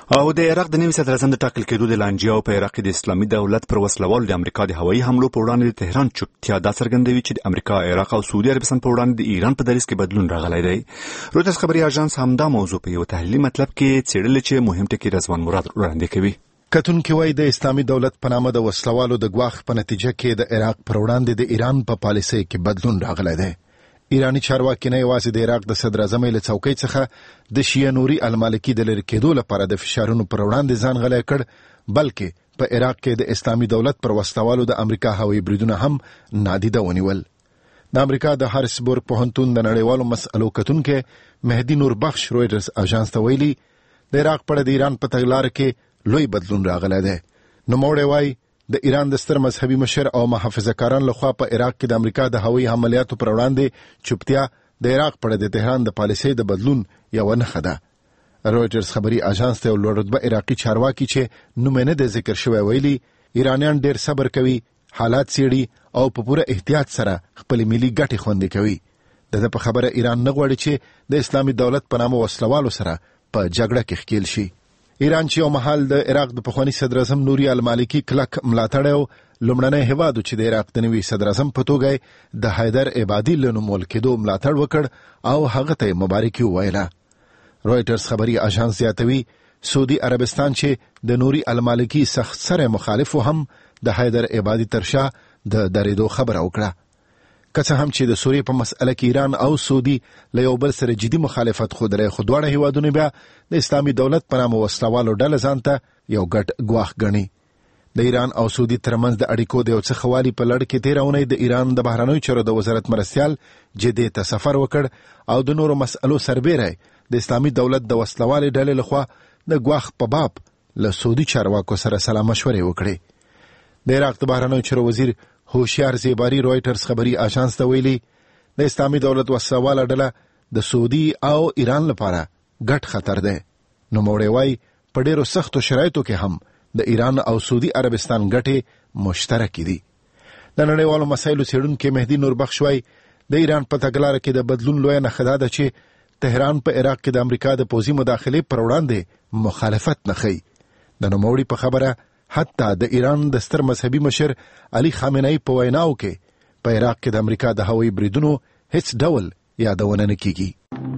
او د عراق د نوي صدر اعظم د ټاکل کېدو د لانجې په عراق د اسلامي دولت پر وسلوال د امریکا د هوایي حملو په وړاندې د تهران چوپتیا دا څرګندوي چې د امریکا، عراق او سعودي عربستان په وړاندې د ایران په دریځ کې بدلون راغلی دی. رویټرز خبري اژانس همدا موضوع په یو تحلیلي مطلب کې څېړلې چې مهم ټکی رضوان مراد وړاندې کوي. کتونکي وایي د اسلامي دولت په نامه د وسلوالو د ګواښ په نتیجه کې د عراق پر وړاندې د ایران په پالیسۍ کې بدلون راغلی دی. ایرانی چارواکي نه یوازې د عراق د صدر اعظم له څوکۍ څخه د شیعه نوري المالکي د لرې کېدو لپاره د فشارونو پر وړاندې ځان غلی کړ، بلکې په عراق کې د اسلامي دولت پر وسلوالو د امریکا هوایي بریدونه هم نادیده ونیول. د امریکا د هارسبورګ پوهنتون د نړیوالو مسألو کتونکي مهدي نور بخش رویټرز اژانس ته ویلي د عراق پر د ایران په تګلارې کې لوی بدلون راغلی دی. نوموړی وایي د ایران د ستر مذهبي مشر او محافظه کاران لخوا په عراق کې د امریکا د هوایي عملیاتو پر وړاندې چوپتیا د عراق پر د تهران د پالیسۍ د بدلون یوه نښه ده. رویټرز خبري اژانس ته یو لوړ رتبه عراقي چارواکي چې نوم یې نه دی ذکر شوی ویلي ایرانیان ډېر صبر کوي، حالات څېړي او په پوره احتیاط سره خپلې ملي ګټې خوندي کوي. د ده په خبره ایران نه غواړي چې د اسلامي دولت په نامه وسلوالو سره په جګړه کې ښکېل شي. ایران چې یو مهال د عراق د پخواني صدر اعظم نوري المالکي کلک ملاتړی و، لومړنی هېواد چې د عراق د نوي صدر اعظم په توګه د حیدر عبادي له نومول کېدو ملاتړ وکړ او هغه ته یې مبارکي وویله. رویټرز خبري اژانس زیاتوي سعودي عربستان چې د نوري المالکي سخت سره مخالف و هم د حیدر عبادي تر شا د درېدو خبره وکړه. که څه هم چې د سوریې په مسئله کې ایران او سعودي له یو بل سره جدي مخالفت ښودلی، خو دواړه هېوادونه بیا د اسلامي دولت په نامه وسلوالو ډله ځان ته یو ګډ ګواښ ګڼي. د ایران او سعودي ترمنځ د اړیکو د یو څه ښه والي په لړ کې تېره اونۍ د ایران د بهرنیو چارو د وزارت مرستیال جدې ته سفر وکړ او د نورو مسئلو سربیری د اسلامي دولت د وسلوالې ډلې لخوا د ګواښ په باب له سعودي چارواکو سره سلا مشورې وکړې. د عراق د بهرنیو چارو وزیر هوشیار زیباری رویټرز خبري اژانس ته ویلي د اسلامي دولت وسلواله ډله د سعودي او ایران لپاره ګډ خطر دی. نوموړی وایي په ډېرو سختو شرایطو کې هم د ایران او سعودي عربستان ګټې مشترکې دي. د نړیوالو مسایلو څېړونکی مهدي نور بخش وایي د ایران په تګلاره کې د بدلون لویه نښه دا ده چې تهران په عراق کې د امریکا د پوځي مداخلې پر وړاندې مخالفت نه ښیي. د نوموړي په خبره حتی د ایران د ستر مذهبي مشر علي خامنه‌ای په ویناو کې په عراق کې د امریکا د هوایي بریدونو هیڅ ډول یادونه نه کیږي.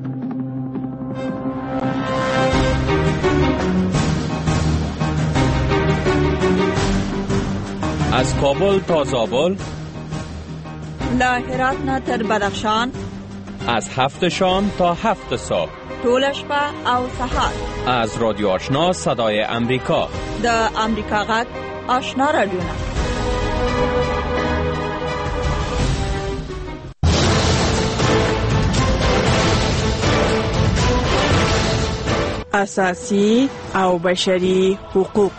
از کابل تا زابل، له هرات نه تر بدخشان، از هفت شام تا هفت صبح، ټول شپه او سهار، از رادیو آشنا صدای امریکا، د امریکا غږ آشنا رادیو. اساسی او بشري حقوق.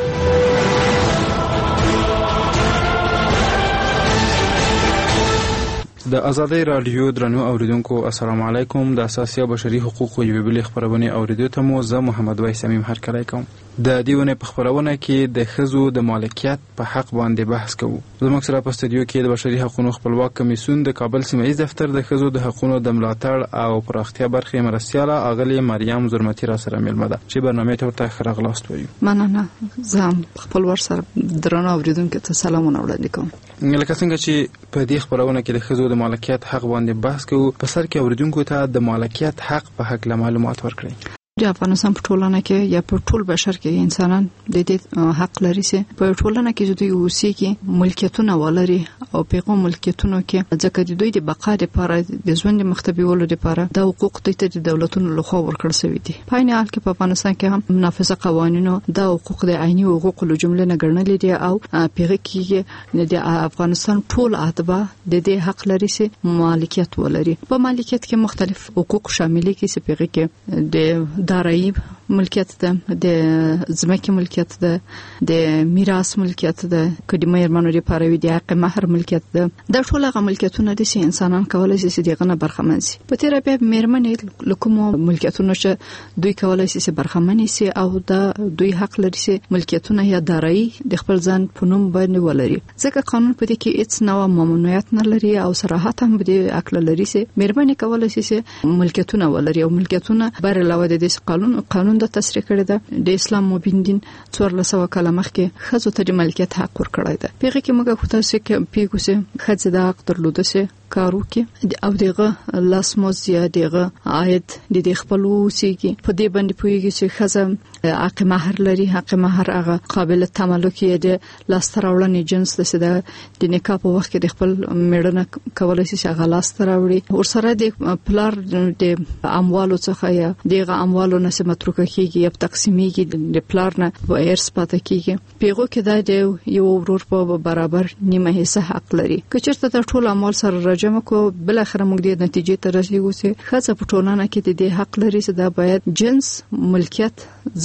د ازادۍ رادیو درنو اوریدونکو السلام علیکم. د اساسي او بشري حقوقو یوې بلې خپرونې اوریدو ته مو زه محمد وایس امیم هرکلی کوم. د دې ونې په خپرونه کې د ښځو د مالکیت په حق باندې بحث کوو. زموږ سره په استودیو کې د بشري حقوقو خپلواک کمیسیون د کابل سیمه‌ییز دفتر د ښځو د حقوقو د ملاتړ او پراختیا برخې مرستیاله اغلې مریم زرمتی را سره مېلمه ده چې برنامه ته ورته ښه راغلاست وایو. مننه. زه خپل ور سره درنو اوریدونکو ته سلامونه وړاندې کوم. لکه څنګه چې په دې خپرونه کې د ښځو د مالکیت حق باندې بحث کوو، په سر کې اوریدونکو ته د مالکیت حق په حق معلومات ورکړئ. د افغانستان په ټولنه کې یا په ټول بشر کې انسانان د دې حق لري چې په ټولنه کې دوی اوسېږي، ملکیتونه ولري او پیغام ملکیتونو کې ځکه د دوی د بقا لپاره د ژوند مختبیولو لپاره د حقوق د دولتونو لخوا ورکړل شوی دي. په عین حال کې په افغانستان کې هم منافسه قوانینو د حقوق د عیني حقوق له جمله نه ګڼل دي او پیغه کې د افغانستان ټول اتباع د دې حق لري چې مالکیت ولري. په مالکیت کې مختلف حقوق شامل دي چې پیغه کې د دارایی ملکیت ده، د ځمکې ملکیت ده، د میراث ملکیت ده، کډي مېرمنو لپاره وي د حق مہر ملکیت ده. د ټول هغه ملکیتونه دي چې انسانان کولای شي چې دغه نه برخمن شي. په تیر بیا مېرمنې لکه ملکیتونه چې دوی کولای شي چې برخمن شي او د دوی حق لري چې ملکیتونه یا دارایی د خپل ځان په نوم باندې ولري. ځکه قانون په دې کې هیڅ نوع ممنوعیت نه لري او صراحت هم به د عقل لري چې مېرمنې کولای شي چې ملکیتونه ولري او ملکیتونه بر علاوه د دې قانون قانون د تصریح کړی ده د اسلام مبین دین څوارلس سوه کاله مخکې ښځو ته د ملکیت حق ورکړی ده. پیغه کې موږ خو تاسو کې پیګو سه ښځه د حق درلوده سه کارو کې او دغه لاسموز یا دغه عاید د خپل وسیږي په دې باندې پویږي چې ښځه حق مہر لري. حق مہر هغه قابل تملک دی لاستراوړنې جنس د سده د نکاح په وخت کې د خپل میړنه کولای شي هغه لاستراوړي ورسره د پلار د اموالو څخه یا دغه اموالو نه متروکه کیږي یا تقسیمیږي د پلار نه په ارث پاتې کیږي. پیغو کې دا د یو ورور په برابر نیمه حصہ حق لري. کچرته د ټول اموال سره جمع کو بل اخر موږ د نتیجې ته رسیدو چې خاصه په ټولنه کې د دې حق لري چې دا باید جنس ملکیت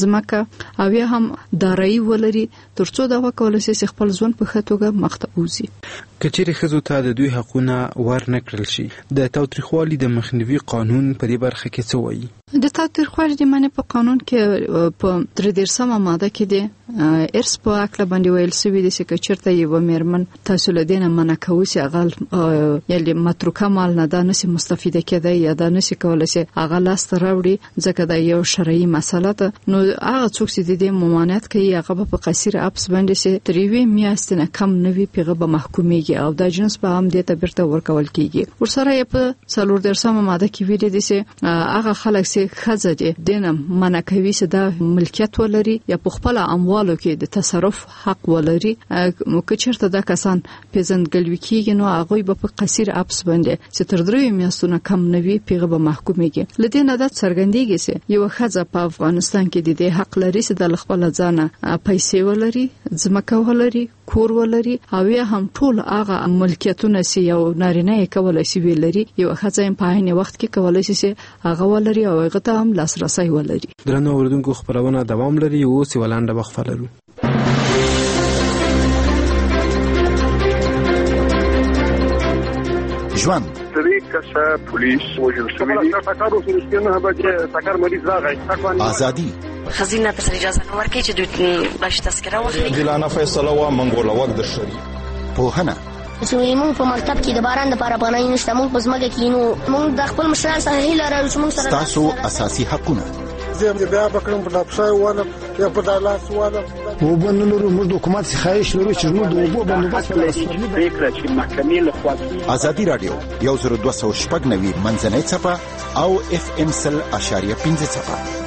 زمکه او یا هم دارایی ولري ترڅو دا وکول شي خپل ځون په خطوګه مختبوزي. کچېره خزو ته د دوی حقونه ور نکړل شي د تاوتریخوالي د مخنیوي قانون په دې برخه کې څه وایي؟ د تاوتریخوالي د معنی په قانون کې په درې دیرشمه ماده کې د ارث په اړه باندې ویل شوی دی چې چیرته یو میرمن تاسو له دینه منع کوي چې هغه یلي متروکه مال نه د نسی مستفیده کېده یا د نسی کولای شي هغه لاس تراوړي ځکه دا یو شرعي مسله ده. نو هغه څوک چې د دې ممانعت کوي هغه په قصير اپس باندې سي تریوي میاشتنه کم نوي پیغه به محکومي او دا جنس په هم د ته برته ورکول کیږي. ورسره یې په څلور درسمه ماده کې ویل دي چې هغه خلک چې خزه دي دینه منع کوي چې دا ملکیت ولري یا په خپل اموالو کې د تصرف حق ولري. که چیرته دا کسان پیژندګلوي کیږي نو هغه په قصير اپس باندې چې تر درې میاشتونو کم نوي پیغه به محکوميږي. لدې نه د څرګندېږي چې یو خزه په افغانستان کې د دې حق لري چې د خپل ځانه پیسې ولري ځمکه ولري کور ولري او یا هم ټول هغه ملکیتونه سی یو نارینه کولای شي ولري یو خزه په عین وخت کې کولای شي هغه ولري او هغه ته هم لاسرسي ولري. درنو اوردونکو خبرونه دوام لري او سی ولانده وقفه لرو. ژوند درې کسه پولیس وژل شوي دي. تاکارو سرسکینه به تاکار مریض راغی. ازادي خزینه ته اجازه نه ورکړي چې دوی باش تذکره واخلي. دلانه فیصله وا منګوله وخت د شری پوهنه زموږ په مکتب کې د باران لپاره پناه نشته. موږ په ځمکه کې نو موږ د خپل مشران سره هیله لرو چې موږ سره تاسو اساسي حقونه زم دې بیا بکرم په لابسای ونه یا په دالاس ونه و بنلرو موږ د حکومت څخه خواهش لرو چې موږ د وګړو بندوبست فکر چې محکمې له خوا ازادي رادیو یو زر دوه سوه شپږ نوي منځنۍ صفه او اف ام سل اشاریه پنځه صفه.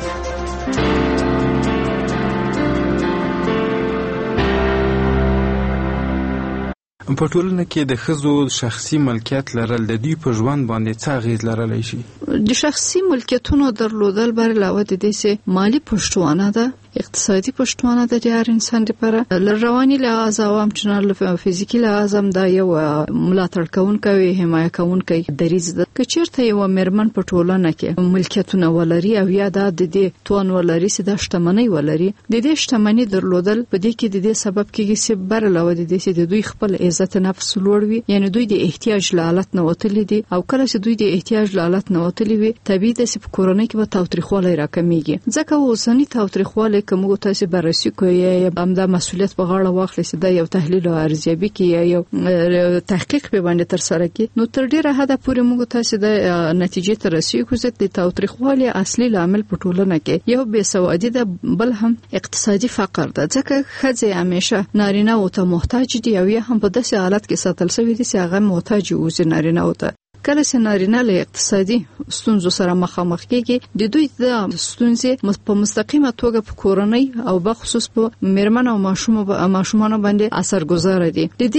په ټولنه کې د ښځو شخصي ملکیت لرل د دوی په ژوند باندې څه اغیز لرلی شي؟ د شخصي ملکیتونو درلودل بر علاوه د دې چې مالی پښتوانه ده اقتصادي پښتوانه د هر انسان لپاره لرواني لحاظ او امچنال فزیکی لحاظ هم دا یو ملاتړ کوونکی حمایت کوونکی دریز ده. کچیرته یو مرمن په ټولنه کې ملکیتونه ولري او یا د دې توان ولري چې د شتمنۍ ولري د دې شتمنۍ درلودل په دې کې د دې سبب کېږي چې بر علاوه د دې چې دوی خپل عزت نفس لوړوي یعنی دوی د احتیاج له حالت نه وتلي دي او کله چې دوی د احتیاج له حالت نه وتلي وي طبيعي د سپ کورونی کې به تاوتریخوالی راکمېږي. ځکه اوسنی تاوتریخوالی کوم تاسو بررسي کوي هم د مسولیت په غاړه واخلي چې د یو تحلیل او ارزیابي کې یو تحقیق به باندې تر سره کې نو تر ډیره حد پورې موږ تاسو د نتیجې ته رسیدو چې د تاوتریخوالي اصلي عامل په ټولنه کې یو بے سوادي ده بل هم اقتصادي فقر ده. ځکه خځې همیشه نارینه او ته محتاج دي او یا هم په داسې حالت کې ساتل شوی دي چې هغه محتاج اوسي نارینه او ته کله چې نارینه له اقتصادي ستونزو سره مخامخ کیږي د دوی د ستونزې په مستقیمه توګه په کورنۍ او بخصوص په میرمن او ماشوم ماشومان باندې اثرګذار دي. د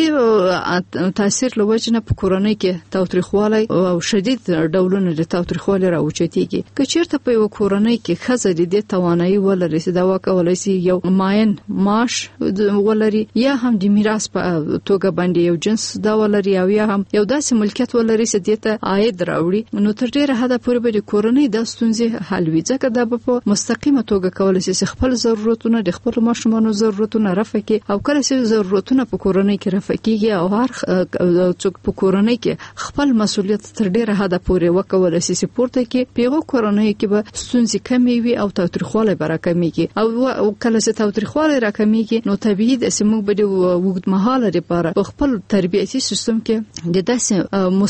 دې تاثیر له وجې نه په کورنۍ کې تاوتریخوالی او شدید ډولونه د تاوتریخوالي راوچتيږي. که چیرته په یو کورنۍ کې ښځه د دې توانایي ولري چې دا وکولای شي یو ماین معاش ولري یا هم د میراث په توګه باندې یو جنس دا ولري او یا هم یو داسې ملکیت ولري چې ته عاید راوړي نو تر ډیره حد پورې به د کورنۍ د ستونزې حل وي. ځکه دا په مستقیمه توګه کولای شي خپل ضرورتونه د خپل ماشومانو ضرورتونه رفع کړي او کله چې ضرورتونه په کورنۍ کې رفع کیږي او هر څوک په کورنۍ کې خپل مسولیت تر ډیره حد پورې وکولای شي سپورت کې پیغو کورنۍ کې به ستونزې کمې وي او تاوتریخوالی به راکمېږي او کله چې تاوتریخوالی راکمېږي نو طبيعي د سیمو به د وګړمحاله لپاره په خپل تربیتي سیستم کې د داسې مثبتو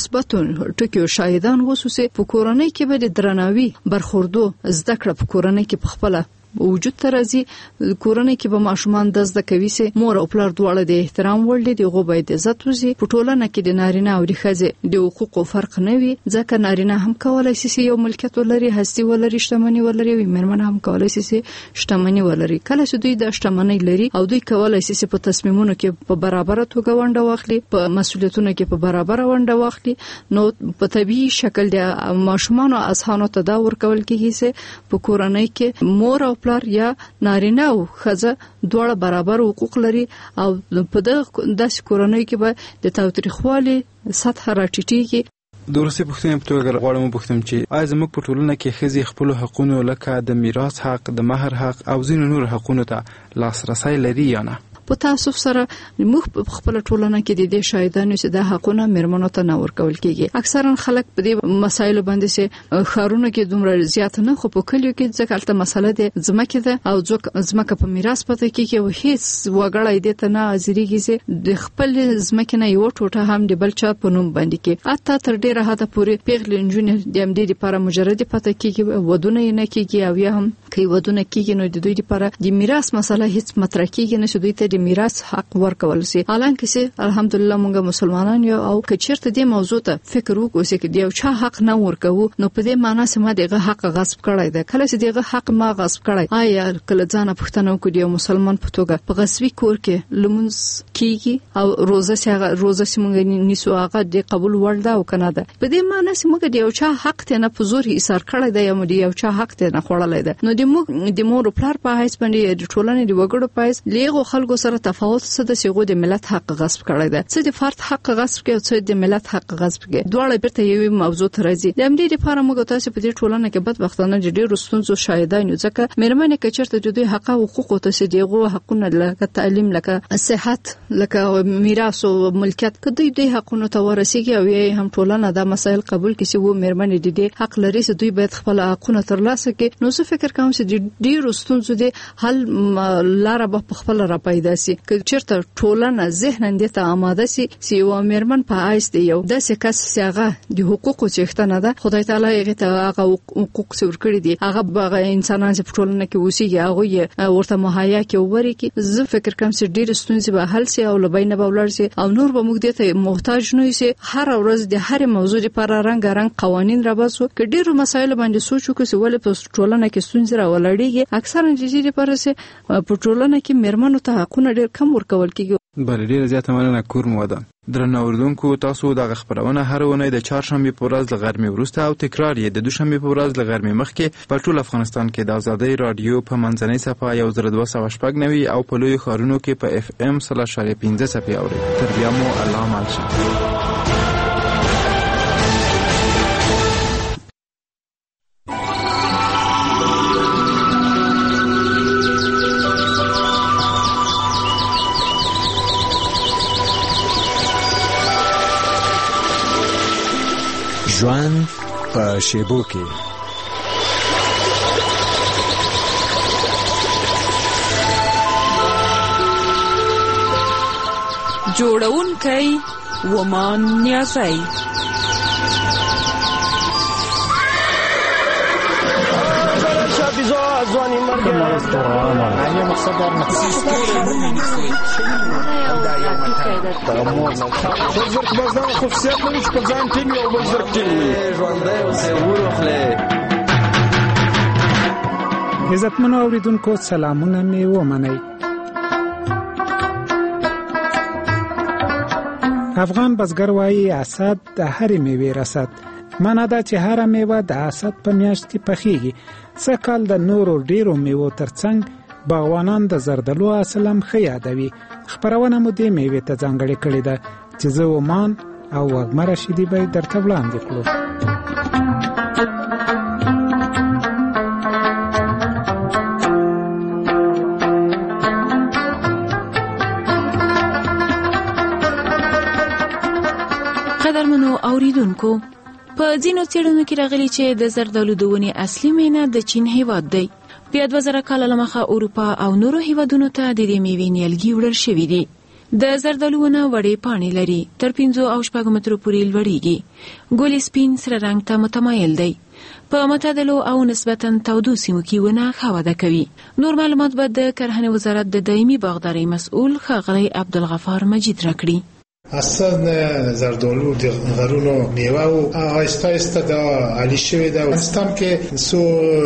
ټکي شاهدان وسوسه په کورنۍ کې به د درناوي برخوردو زده کړه په کورنۍ کې په خپل وجود ته راځي. کورنۍ کې به ماشومان د زده کوي سي مور او پلار دواړه د احترام وړ دي، دغه باید عزت وزي. په ټولنه کې د نارینه او د ښځې د حقوقو فرق نه وي، ځکه نارینه هم کولای شي یو ملکیت ولري، هستي ولري، شتمني ولري، وي مېرمن هم کولای شي شتمني ولري. کله چې دوی د شتمنۍ لري او دوی کولای شي په تصمیمونو کې په برابر توګه ونډه واخلي، په مسولیتونو کې په برابر ونډه واخلي، نو په طبيعي شکل د ماشومان او اذهانو ته دا ورکول کېږي چې په کورنۍ کې مور او پلار یا نارینه او ښځه دواړه برابر حقوق لري او په داسې کورنۍ کې به د تاوتریخوالي سطح راټیټېږي. د وروستۍ پوښتنې په توګه غواړم وپوښتم چې آیا زموږ په ټولنه کې ښځې خپلو حقونو لکه د میراث حق، د مهر حق او ځینو نورو حقونو ته لاسرسی لري یا نه؟ په تاسو سره موږ په خپل ټولنه کې د دې شاهدانو چې د حقونو مېرمنو ته نه ورکول کېږي. اکثرا خلک په دې مسایلو باندې چې خارونه کې دومره زیات نه، خو په کلیو کې ځکه البته مسله د ځمکې ده او ځمکه په میراث پته کېږي او هیڅ وګړی دې ته نه ازریږي چې د خپل ځمکې نه یو ټوټه هم د بل چا په نوم باندې کې. اته تر ډیره حده پورې پیغلې نجونې د امدې لپاره مجرد پته کېږي، ودونه یې نه کېږي، او یا هم کوي ودونه کېږي نو د دوی لپاره د میراث مسله هیڅ مطرح کېږي نه چې دوی ته میراث حق ورکول سي. حالانکه چې الحمدلله موږ مسلمانان یو او کچرته دې موضوع ته فکر وکړو چې د یو چا حق نه ورکو نو په دې معنی چې ما دغه حق غصب کړی دی. کله چې دغه حق ما غصب کړی، آیا کله ځان پښتنو کو دی مسلمان په توګه په غصبي کور کې لمونځ کیږي او روزه چې روزه چې موږ نیسو هغه د قبول وړ ده او کنه ده. په دې معنی چې موږ د یو چا حق ته نه په زور ایثار کړی دی یا موږ د یو چا حق ته نه خوړلای ده. نو د موږ د مور پلار په حیث باندې د ټولنې د وګړو په حیث لیغو خلکو سره تفاوت څه د سیغو د ملت حق غصب کړی ده، څه د فرد حق غصب کوي او څه د ملت حق غصب کوي. دواړه بیرته یو موضوع ته راځي. د امدې لپاره موږ تاسو په دې ټولنه کې بدبختانه د ډېرو ستونزو شاهدان یو، ځکه مېرمنې کچرته د دوی حق او حقوق ته سي دیغو حقونه لکه تعلیم، لکه صحت، لکه میراث او ملکیت کدی دوی حقونه ته ورسیږي او یې هم ټولنه دا مسایل قبول کړي چې و مېرمنې د دې حق لري چې دوی باید خپل حقونه ترلاسه کړي. نو زه فکر کوم چې د ډېرو ستونزو د حل لاره به خپل را پیدا سي. کچرته ټولنه ذهنن دې ته آماده سي چې یو مېرمن په آیس دی یو داسې کس چې هغه د حقوقو څښتنه ده، خدای تعالی هغه ته هغه حقوق څور کړی دي، هغه به انسانان چې په ټولنه کې اوسېږي هغه ورته مهیا کې ووري کې. زه فکر کوم چې ډېر ستونزې به حل سي او لبینه به ولر سي او نور به موږ دې ته محتاج نه سي. هر ورځ د هر موضوع لپاره رنگ رنگ قوانين را باسو کې ډېر مسایل باندې سوچ وکړو چې ولې په ټولنه کې ستونزې را ولړېږي. اکثرا د دې لپاره چې په ټولنه کې مېرمنو ته حقونه ډېر کم ورکول کېږي. بله ډیره زیاته مننه کورم ودان. درنه اوریدونکو، تاسو دغه خبرونه هر اونۍ د چهارشنبې په ورځ له غرمې وروسته او تکرار یې د دوشنبې په ورځ له غرمې مخکې په ټول افغانستان کې د آزادۍ رادیو په منځنۍ صفحه یو زر دوه سوه شپږ نوي او په لویو ښارونو کې په اف ام سل اشاریه پنځه صفحې اورئ. تر بیا مو الله مل شه. ژوند په شیبو کې جوړونکی ومان نیازی ځواني مرګ نه مقصد در عزتمنو اوریدونکو، سلامونه مې ومنئ. افغان بزګر وایي اسد د هرې میوې رسد. معنا دا چې هره میوه د اسد په میاشت کې پخېږي. سږ د نورو ډیرو میوو ترڅنګ باغوانان د زردالو حاصل هم ښه یادوي. خپرونه مو دې میوې ته ځانګړې کړې ده چې زه ومان او وږمه رشیدي به درته وړاندې کړو. قدرمنو اوریدونکو، په ځینو څېړنو کې راغلي چې د زردالو د ونې اصلي مینه د چین هیواد دی. بیا دوه زره کاله مخه اروپا او نورو هیوادونو ته د دې میوې نیالګي وړل شوي دي. د زردالونه وړې پاڼې لري، تر پنځو او شپږو مترو پورې لوړیږي. ګل سپین سره رنګ ته متمایل دی. په معتدلو او نسبتاً تودو سیمو کې ونه ښه وده کوي. نور معلومات به د کرهنې وزارت د دایمي باغدارۍ مسؤل ښاغلی عبدالغفار مجید راکړي. اصلا زردالو د غرونو میوه او آهسته آهسته دا عالی شوی ده. افغانستان کې سو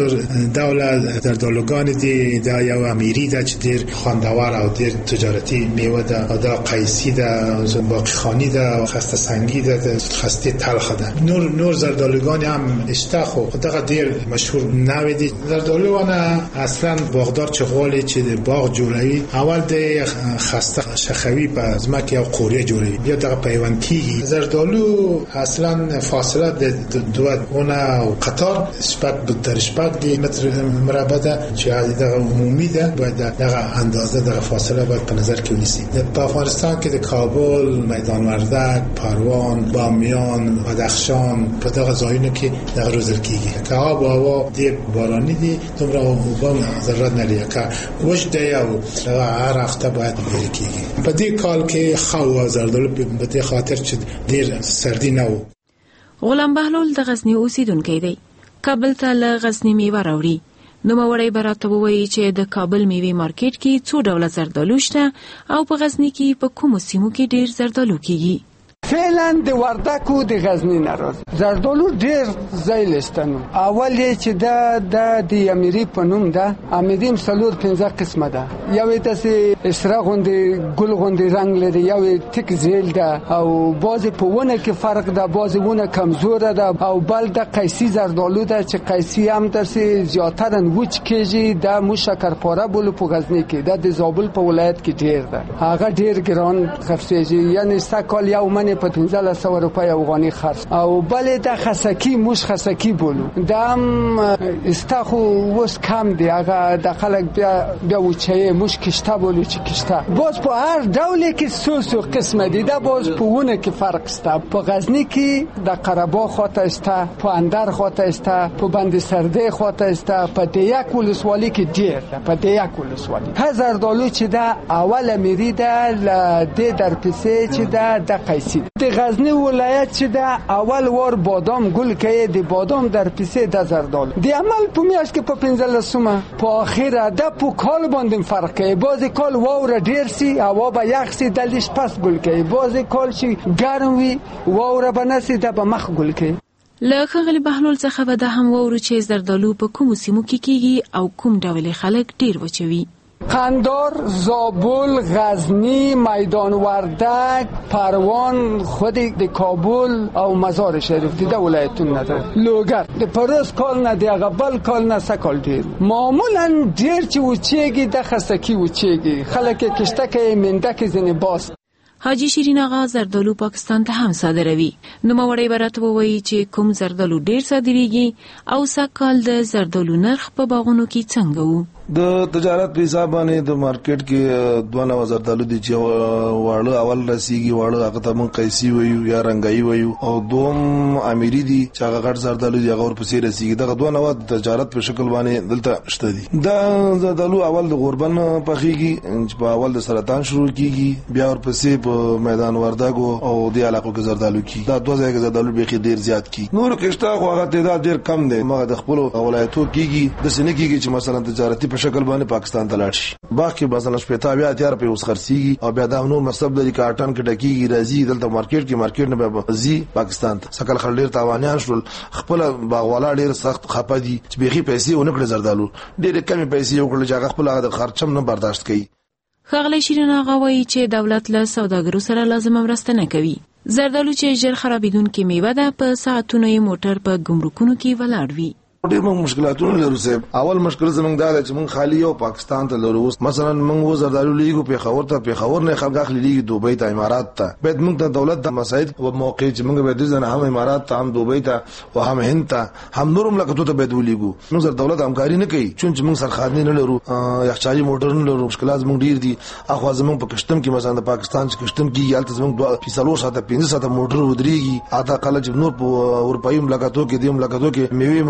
ډول زردالوګان دي، دا یو امیری ده چې ډیر خوندور او ډیر تجارتي میوه ده. او دا قیسی ده، باقیخانی ده، خسته سنگی ده، خسته تلخ ده. نور نور زردالوګان هم اشته، خو دغه ډیر مشهور نه دي. زردالوونه اصلا باغدار چې غواړي چې باغ جوړوي، اول د خسته شخوي په ځمکه او قوریه جوړوي، بیا دغه پیوند کیږي. زردالو اصلا فاصله د دوه اونه او قطار شپږ در شپږ دی متر مربع ده چې دغه عمومي ده. باید دغه اندازه دغه فاصله باید په نظر کې ونیسي. په افغانستان کې د کابل، میدان وردک، پروان، بامیان، بدخشان په دغه ځایونو کې دغه روزل کیږي. که آب و هوا ډیر باراني دي، دومره اوبه ضرورت نه لري. که وچ دی او هر هفته باید بیل کیږي. په دې کال کې خو زردالو په دې خاطر چې ډیر سردی نه و. غلام بهلول د غزنی اوسیدونکی دی. کابل ته له غزنی میوه راوړي. نوموړی به راته ووایي چې د کابل میوې مارکیټ کې څو ډوله زردالو شته او په غزنی کې په کومو سیمو کې ډیر زردالو کیږي. فعلا د وردک او د غزنی ناراض زردالو ډیر ځای لستنو. اول چې دا د د امیری په نوم ده، امیریم سلور پنځه قسمه ده. یو داسې اسره غوندې ګل غوندې رنگ لري، یو تک زیل ده او بعضې په ونه کې فرق ده، بعضې ونه کمزوره ده. او بل د قیسی زردالو ده چې قیسی هم داسې زیاترا وچ کېږي. دا مو شکرپاره بولو په غزنی کې، دا د زابل په ولایت کې ډیر ده. هغه ډیر ګران خرڅېږي، یعنی سکال یو من په پنځه سوه روپۍ افغاني خرڅ. او بل د خسکی موش خسکی بولو، دا هم استخو وس کم دی. هغه د خلک بیا بیا وچه موش کشته بولو چې کشته. باز په هر ډول کې سو سو قسمه دي. دا باز په ونه کې فرق سته. په غزنی کې د قره‌باغ خواته استه، په اندر خواته استه، په بند سرده خواته استه، په دیک ولسوالی کې ډیر ده. په دیک ولسوالی هزاردالو چې دا اول میری ده ل د در پسې چې دا د قیسی. د غزنی ولایت چې دا اول وار بادام ګل کوي، د بادام در پسې د زردالو. د عمل په میاشت کې په پنځلسمه په اخره د په کال باندې فرق کوي. بعضی کال واوره ډیر سي، هوا به یخ سي، دلش پس ګل کوي. بعضی کال چې ګرم وي، واوره به نسي، د به مخ ګل کوي. له ښاغلي بهلول څخه به دا هم واورو چې زردالو په کومو سیمو کې کیږي او کوم ډول خلک ډیر وچوي. قندار، زابل، غزنی، میدان وردک، پروان، خود د کابل او مزار شریف د ولایتون نداره. لوګر د پروس کال نه دی، هغه بل کال نه سکال ډیر. معمولا ډیر چې وچېږي د خسکی وچېږي. خلک کشته کې مندک زنه باس. حاجی شیرین آغا زردالو پاکستان ته هم صادروي. نوموړی به راته ووایي چې کوم زردالو ډیر صادریږي او سږکال د زردالو نرخ په باغونو کې څنګه و. د تجارت په حساب باندې د مارکیټ کې دوه نوع زردالو دي چې واړه اول رسیږي، واړه هغه ته مونږ قیسی وایو یا رنګایي وایو، او دوم امیری دي چې هغه غټ زردالو دي، هغه ورپسې رسیږي. دغه دوه نوع د تجارت په شکل باندې دلته شته دي. دا زردالو اول د غوربن پخېږي چې په اول د سرطان شروع کیږي، بیا ورپسې په میدان وردګ او د علاقو کې زردالو کی. دا دوه ځای کې زردالو بیخي ډیر زیات کی. نور کېشته خو هغه تعداد ډیر کم دی. مګر د خپل ولایتو کېږي د سینې کېږي چې مثلا تجارتي په شکل باندې پاکستان ته لاړ شي. باغ کې مثلا شپږ بیا اتیا په اوس خرڅيږي او بیا دا نو مصرف د کارټن کې ډکیږي راځي دلته مارکیټ کې مارکیټ نه به زی پاکستان ته. سکل خلډیر تاوانیان شول، خپل باغوالا ډیر سخت خپه دي چې بیخي پیسې ونکړي. زردالو ډیر کم پیسې وکړي چې هغه خپل هغه خرچم نه برداشت کوي. ښاغلی شیرین آغا وایي چې دولت له سوداګرو سره لازمه مرسته نه کوي. زردالو چې ژر خرابېدونکې میوه ده، په ساعتونو یې موټر په ګمرکونو کې ولاړ وي. ډېر موږ مشکلاتونه لرو صاحب. اول مشکل زموږ دا دی چې موږ خالی یو پاکستان ته لرو. مثلا موږ و زردالو لیږو پېښور ته، پېښور نه خلک اخلي لیږي دوبۍ ته، امارات ته. باید موږ ته دولت د مساعد او موقع چې موږ به د ځنه هم امارات ته، هم دوبۍ ته او هم هند ته، هم نور مملکتونو ته باید ولیږو. موږ سره دولت همکاري نه کوي چون چې موږ سرخانه نه لرو، یخچالي موټر نه لرو. مشکلات موږ ډېر دي. اخو زموږ په کشتم کې مثلا د پاکستان چې کشتم کې یالته زموږ دوه پیسلو ساته پنځه ساته موټر ودرېږي. اته کله چې نور په اروپایي مملکتونو کې د مملکتونو کې میوه موټر هیڅ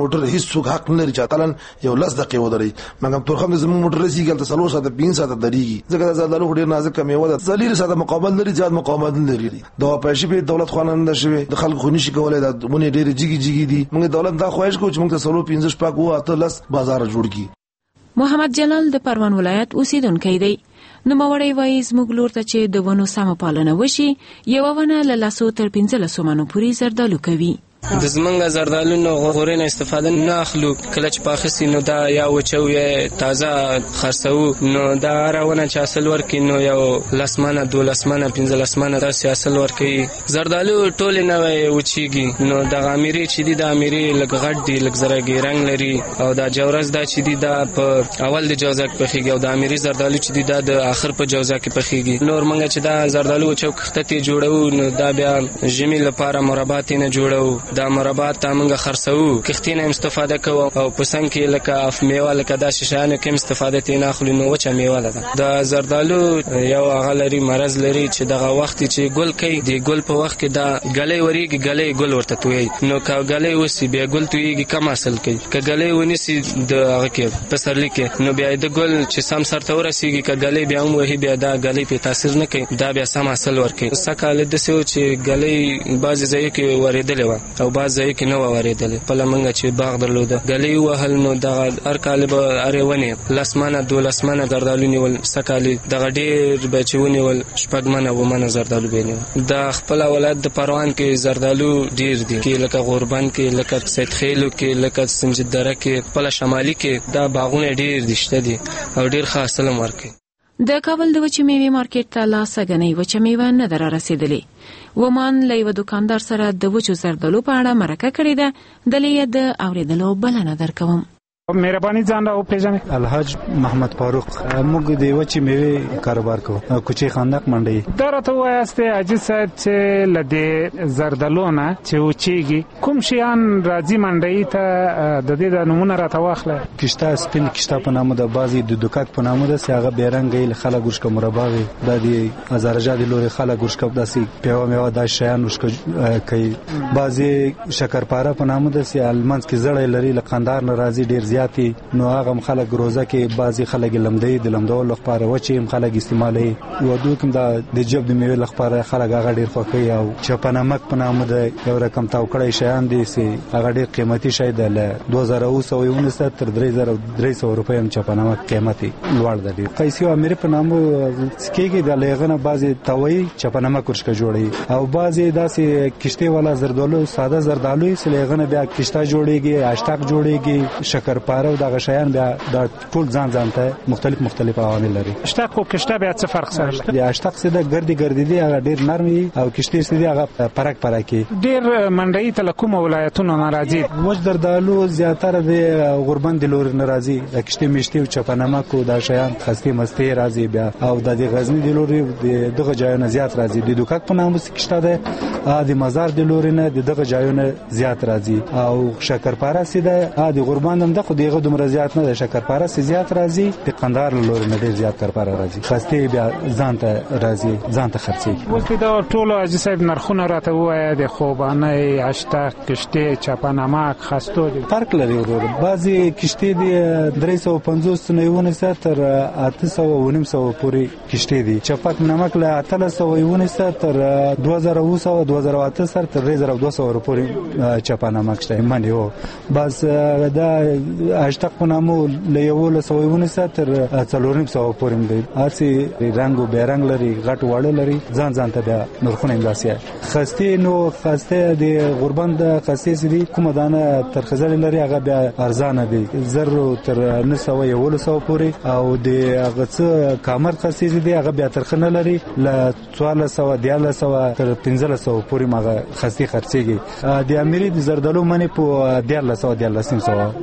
هیڅ څوک حق نه لري چې اتلن یو لس دقیقې ودري مګم تورخم زموږ موټر رسیږي تل څلور ساعته پنځه ساعته درېږي ځکه دا زردالو ډېر نازک میوه ده څلور ساعته مقابل لري زیات مقاومت نه لري دا پېښې په دولت خواننده شوی د خلکو خونی شي کولای دا مونږ ډېر جګی جګی دي موږ دولت دا خواهش کوو چې موږ ته څلور پنځه شپږ وو اته لس بازار جوړ کړي. محمد جلال د پروان ولایت اوسیدونکی دی. نو موري وایي زموږ لور ته چې د ونو سم پالنه وشي یو ونه له لاسو تر پنځلسو منو پورې زردالو کوي. د زمنګ زردالو نو غوړې نه استفاده نه اخلو کله چې پاخسي نو دا یا وچو یا تازه خرڅو نو دا راونه چې اصل ورکی نو یو لسمانه دو لسمانه پنځه لسمانه تاسو اصل ورکی زردالو ټول نه وچیږي نو د اميري چې دی د اميري لګ غټ دی لګ زرګي رنگ لري او دا جورز دا چې دی دا په اول د جوزک پخېږي او د اميري زردالو چې دی دا د اخر په جوزک پخېږي نور منګه چې دا زردالو چوکخته جوړو نو دا بیا جمی لپاره مربعات نه جوړو دا مربعات تامنګه خرڅو کښتینه استفاده کوو او پسند کې لکه اف میوه لکه دا ششانه کې استفاده تینا خلو نو وچه میوه ده د زردالو یو غلري مرز لري چې دغه وخت چې ګل کوي د ګل په وخت کې دا غلې وریږي غلې ګل ورته توي نو کا غلې وسی بیا ګل تويږي کم اصل کوي ک غلې ونیسي د هغه کې پسرلی کې نو بیا د ګل چې سم سرته ورسیږي ک غلې بیا هم وهي بیا دا غلې په تاثیر نه کوي دا بیا سم اصل ورکي سکهاله د سو چې غلې باز ځای کې ورېدلې و او باز ځای کې نو ورېدلې په لمنګه چې باغ درلوده غلې وهل نو د هر کال به اړونه لسمانه دولسمانه زردالو نیول سکهاله د ډېر بچونی ول شپږمنه ومنه زردالو بینه د خپل ولادت د پروان کې زردالو ډېر دي کې لکه غوربند کې لکه سید خیلو کې لکه سنجدره کې په شمالي کې دا باغونه ډېر دي شته دي او ډېر خاص سلام ورکي. د کابل د وچې میوې مارکیټ ته لا سګنې وچې میوه نه در رسیدلې. ومان له یو دکاندار سره د وچو زردالو په اړه مرکه کړې ده د لیه د اوریدلو بلنه درکوم. مهرباني ځان را وپېژنئ. الحاج محمد فاروق موږ د وچې میوې کاروبار کوو کوچې خندق منډي. دا راته وایاست حاجي صاحب چې له دې زردالو نه چې وچېږي کوم شیان راځي منډي ته د دې د نمونه راته واخله. کشته سپین کشته په نامه د بازي د دوکاک په نامه د سیاغه بیرنګ خلک ورشک مرباوي د دې ازارجا د لوري خلک ورشک داسي پیو میوه د شیان ورشک کوي بازي شکرپاره په نامه د سی المنس کې زړې لري لقندار ناراضي ډیر زیاتی نو هغه خلک روزه کې بعضی خلک لمدې د لمدول لپاره وچې خلک استعمالي و دوی کوم د جب د میوه لپاره خلک هغه ډیر خوښي او چپنمک په نامه د یو رقم تاو کړی شیان دي سي هغه ډیر قیمتي شی د دوه هزار او نولس تر درې زره درې سوه روپۍ هم چپنمک قیمتي لوړ دی. قیسی امیر په نامه سکیږي د لغنه بعضی توي چپنمک ورشکه جوړي او بعضی داسې کشته والا زردالو ساده زردالو سي لغنه بیا کشته جوړيږي اشتاق جوړيږي شکر پاره او دغه شیان بیا د ټول ځان ځان ته مختلف مختلف عوامل لري. اشتاق او کشته بیا څه فرق سره دی؟ اشتاق سیده ګردی ګردی دی هغه ډیر نرمي او کشته سیده هغه پرک پرکی ډیر منډي ته کوم ولایتونو ناراضي. وج دردالو زیاتره د غوربند لور ناراضي د کشته میشته او چپنمک او د شیان خسته مسته راضي بیا او د غزنی د لوري دغه ځایونه زیات راضي د دوکاک په نامه کشته ده د مزار د لوري نه دغه ځایونه زیات راضي او شکرپاره سیده د غوربند هم د خو دغه دومره زیات نه ده شکرپاره سي زیات راضي د قندار لوري نه ډیر زیات کرپاره راضي خسته بیا ځان ته راضي ځان ته خرڅي. اوس د ټولو حاجي صاحب نرخونه راته وایي د خوبانه اشتاق کشته چپنمک خستو دي فرق لري ورور بعضي کشته دي درې سوه پنځوس نه ونیسه تر اته سوه و نیم سوه پورې کشته دي چپک نمک له اته سوه ونیسه تر دوه زره و سوه دوه زره اته سره تر درې زره دوه سوه پورې چپنمک شته منډي وو بس دا اشتاق په نامو له یو له سوه ونیسه تر څلور نیم سوه پورې دی هرڅي رنگ او بیرنګ لري غټ وړ لري ځان ځان ته بیا نرخونه انداسي خسته نو خسته د غوربند خسته سي کومه دانه تر خزل لري هغه بیا ارزانه دي زر تر نه سوه یو له سوه پورې او د هغه څه کامر خسته دي هغه بیا تر خنه لري ل څوارلس سوه دیارلس سوه تر پنځلس سوه پورې ماغه خسته خرڅيږي د اميري د زردالو منی په دیارلس سوه دیارلس سوه اوس پیله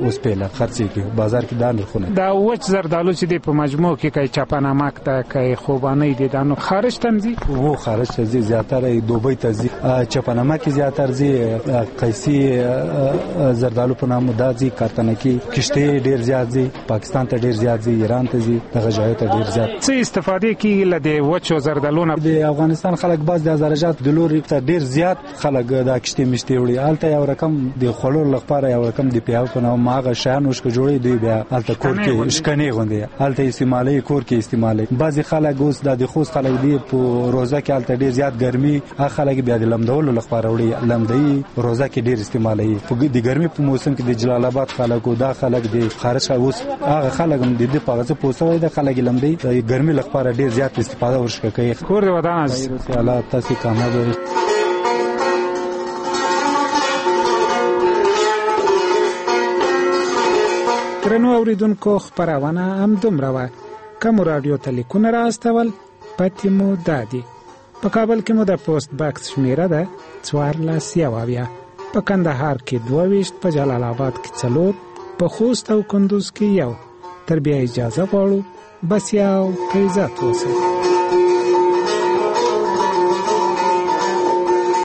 خرڅي کې بازار کې دا نرخونه. دا وچ زردالو چې د په مجموع کې کای چاپانامک ته کای خوباني دي دا نو خارج تمزي وو خارج ته زی زیاتره دوبۍ ته زی چاپانامک زیاتره زی قیسی زردالو په نامه دا زی کارتنکی کشته ډیر زیات زی پاکستان ته ډیر زیات زی ایران ته زی دغه ځای ته ډیر زیات. څه استفاده کیږي له د وچو زردالو نه؟ د افغانستان خلک باز د زراجات د لوري ته ډیر زیات خلک دا کشته مشته وړي الته یو رقم د خلور لپاره یو رقم د پیاو په نامه ماغه شان وشک جوړي دی بیا الته کور کې شکنه غوندي الته استعمالي کور کې استعمالي بعضي خلک اوس د خوست خلک دی په روزه کې الته ډیر زیات ګرمي هغه خلک بیا د لمدول لپاره وړي لمدي روزه کې ډیر استعمالي په د ګرمي په موسم کې د جلال آباد خلکو دا خلک دی خارج اوس هغه خلک هم د دې په غزه پوسوي د خلک لمدي د ګرمي لپاره ډیر زیات استفاده ورشکه کوي. کور د ودان از الله تاسو کامیاب وي. درنو اوریدونکو خبرونه هم دومره وه. کوم رادیو تلیکونه راستول پاتې مو دادي. په کابل کې مو د پوسټ باکس شمیره ده څوارلس یوه، په کندهار کې دوه ویشت، په جلال آباد کې څلور، په خوست او کندوز کې یو. تر بیا اجازه غواړو. بس یو په عزت اوسئ.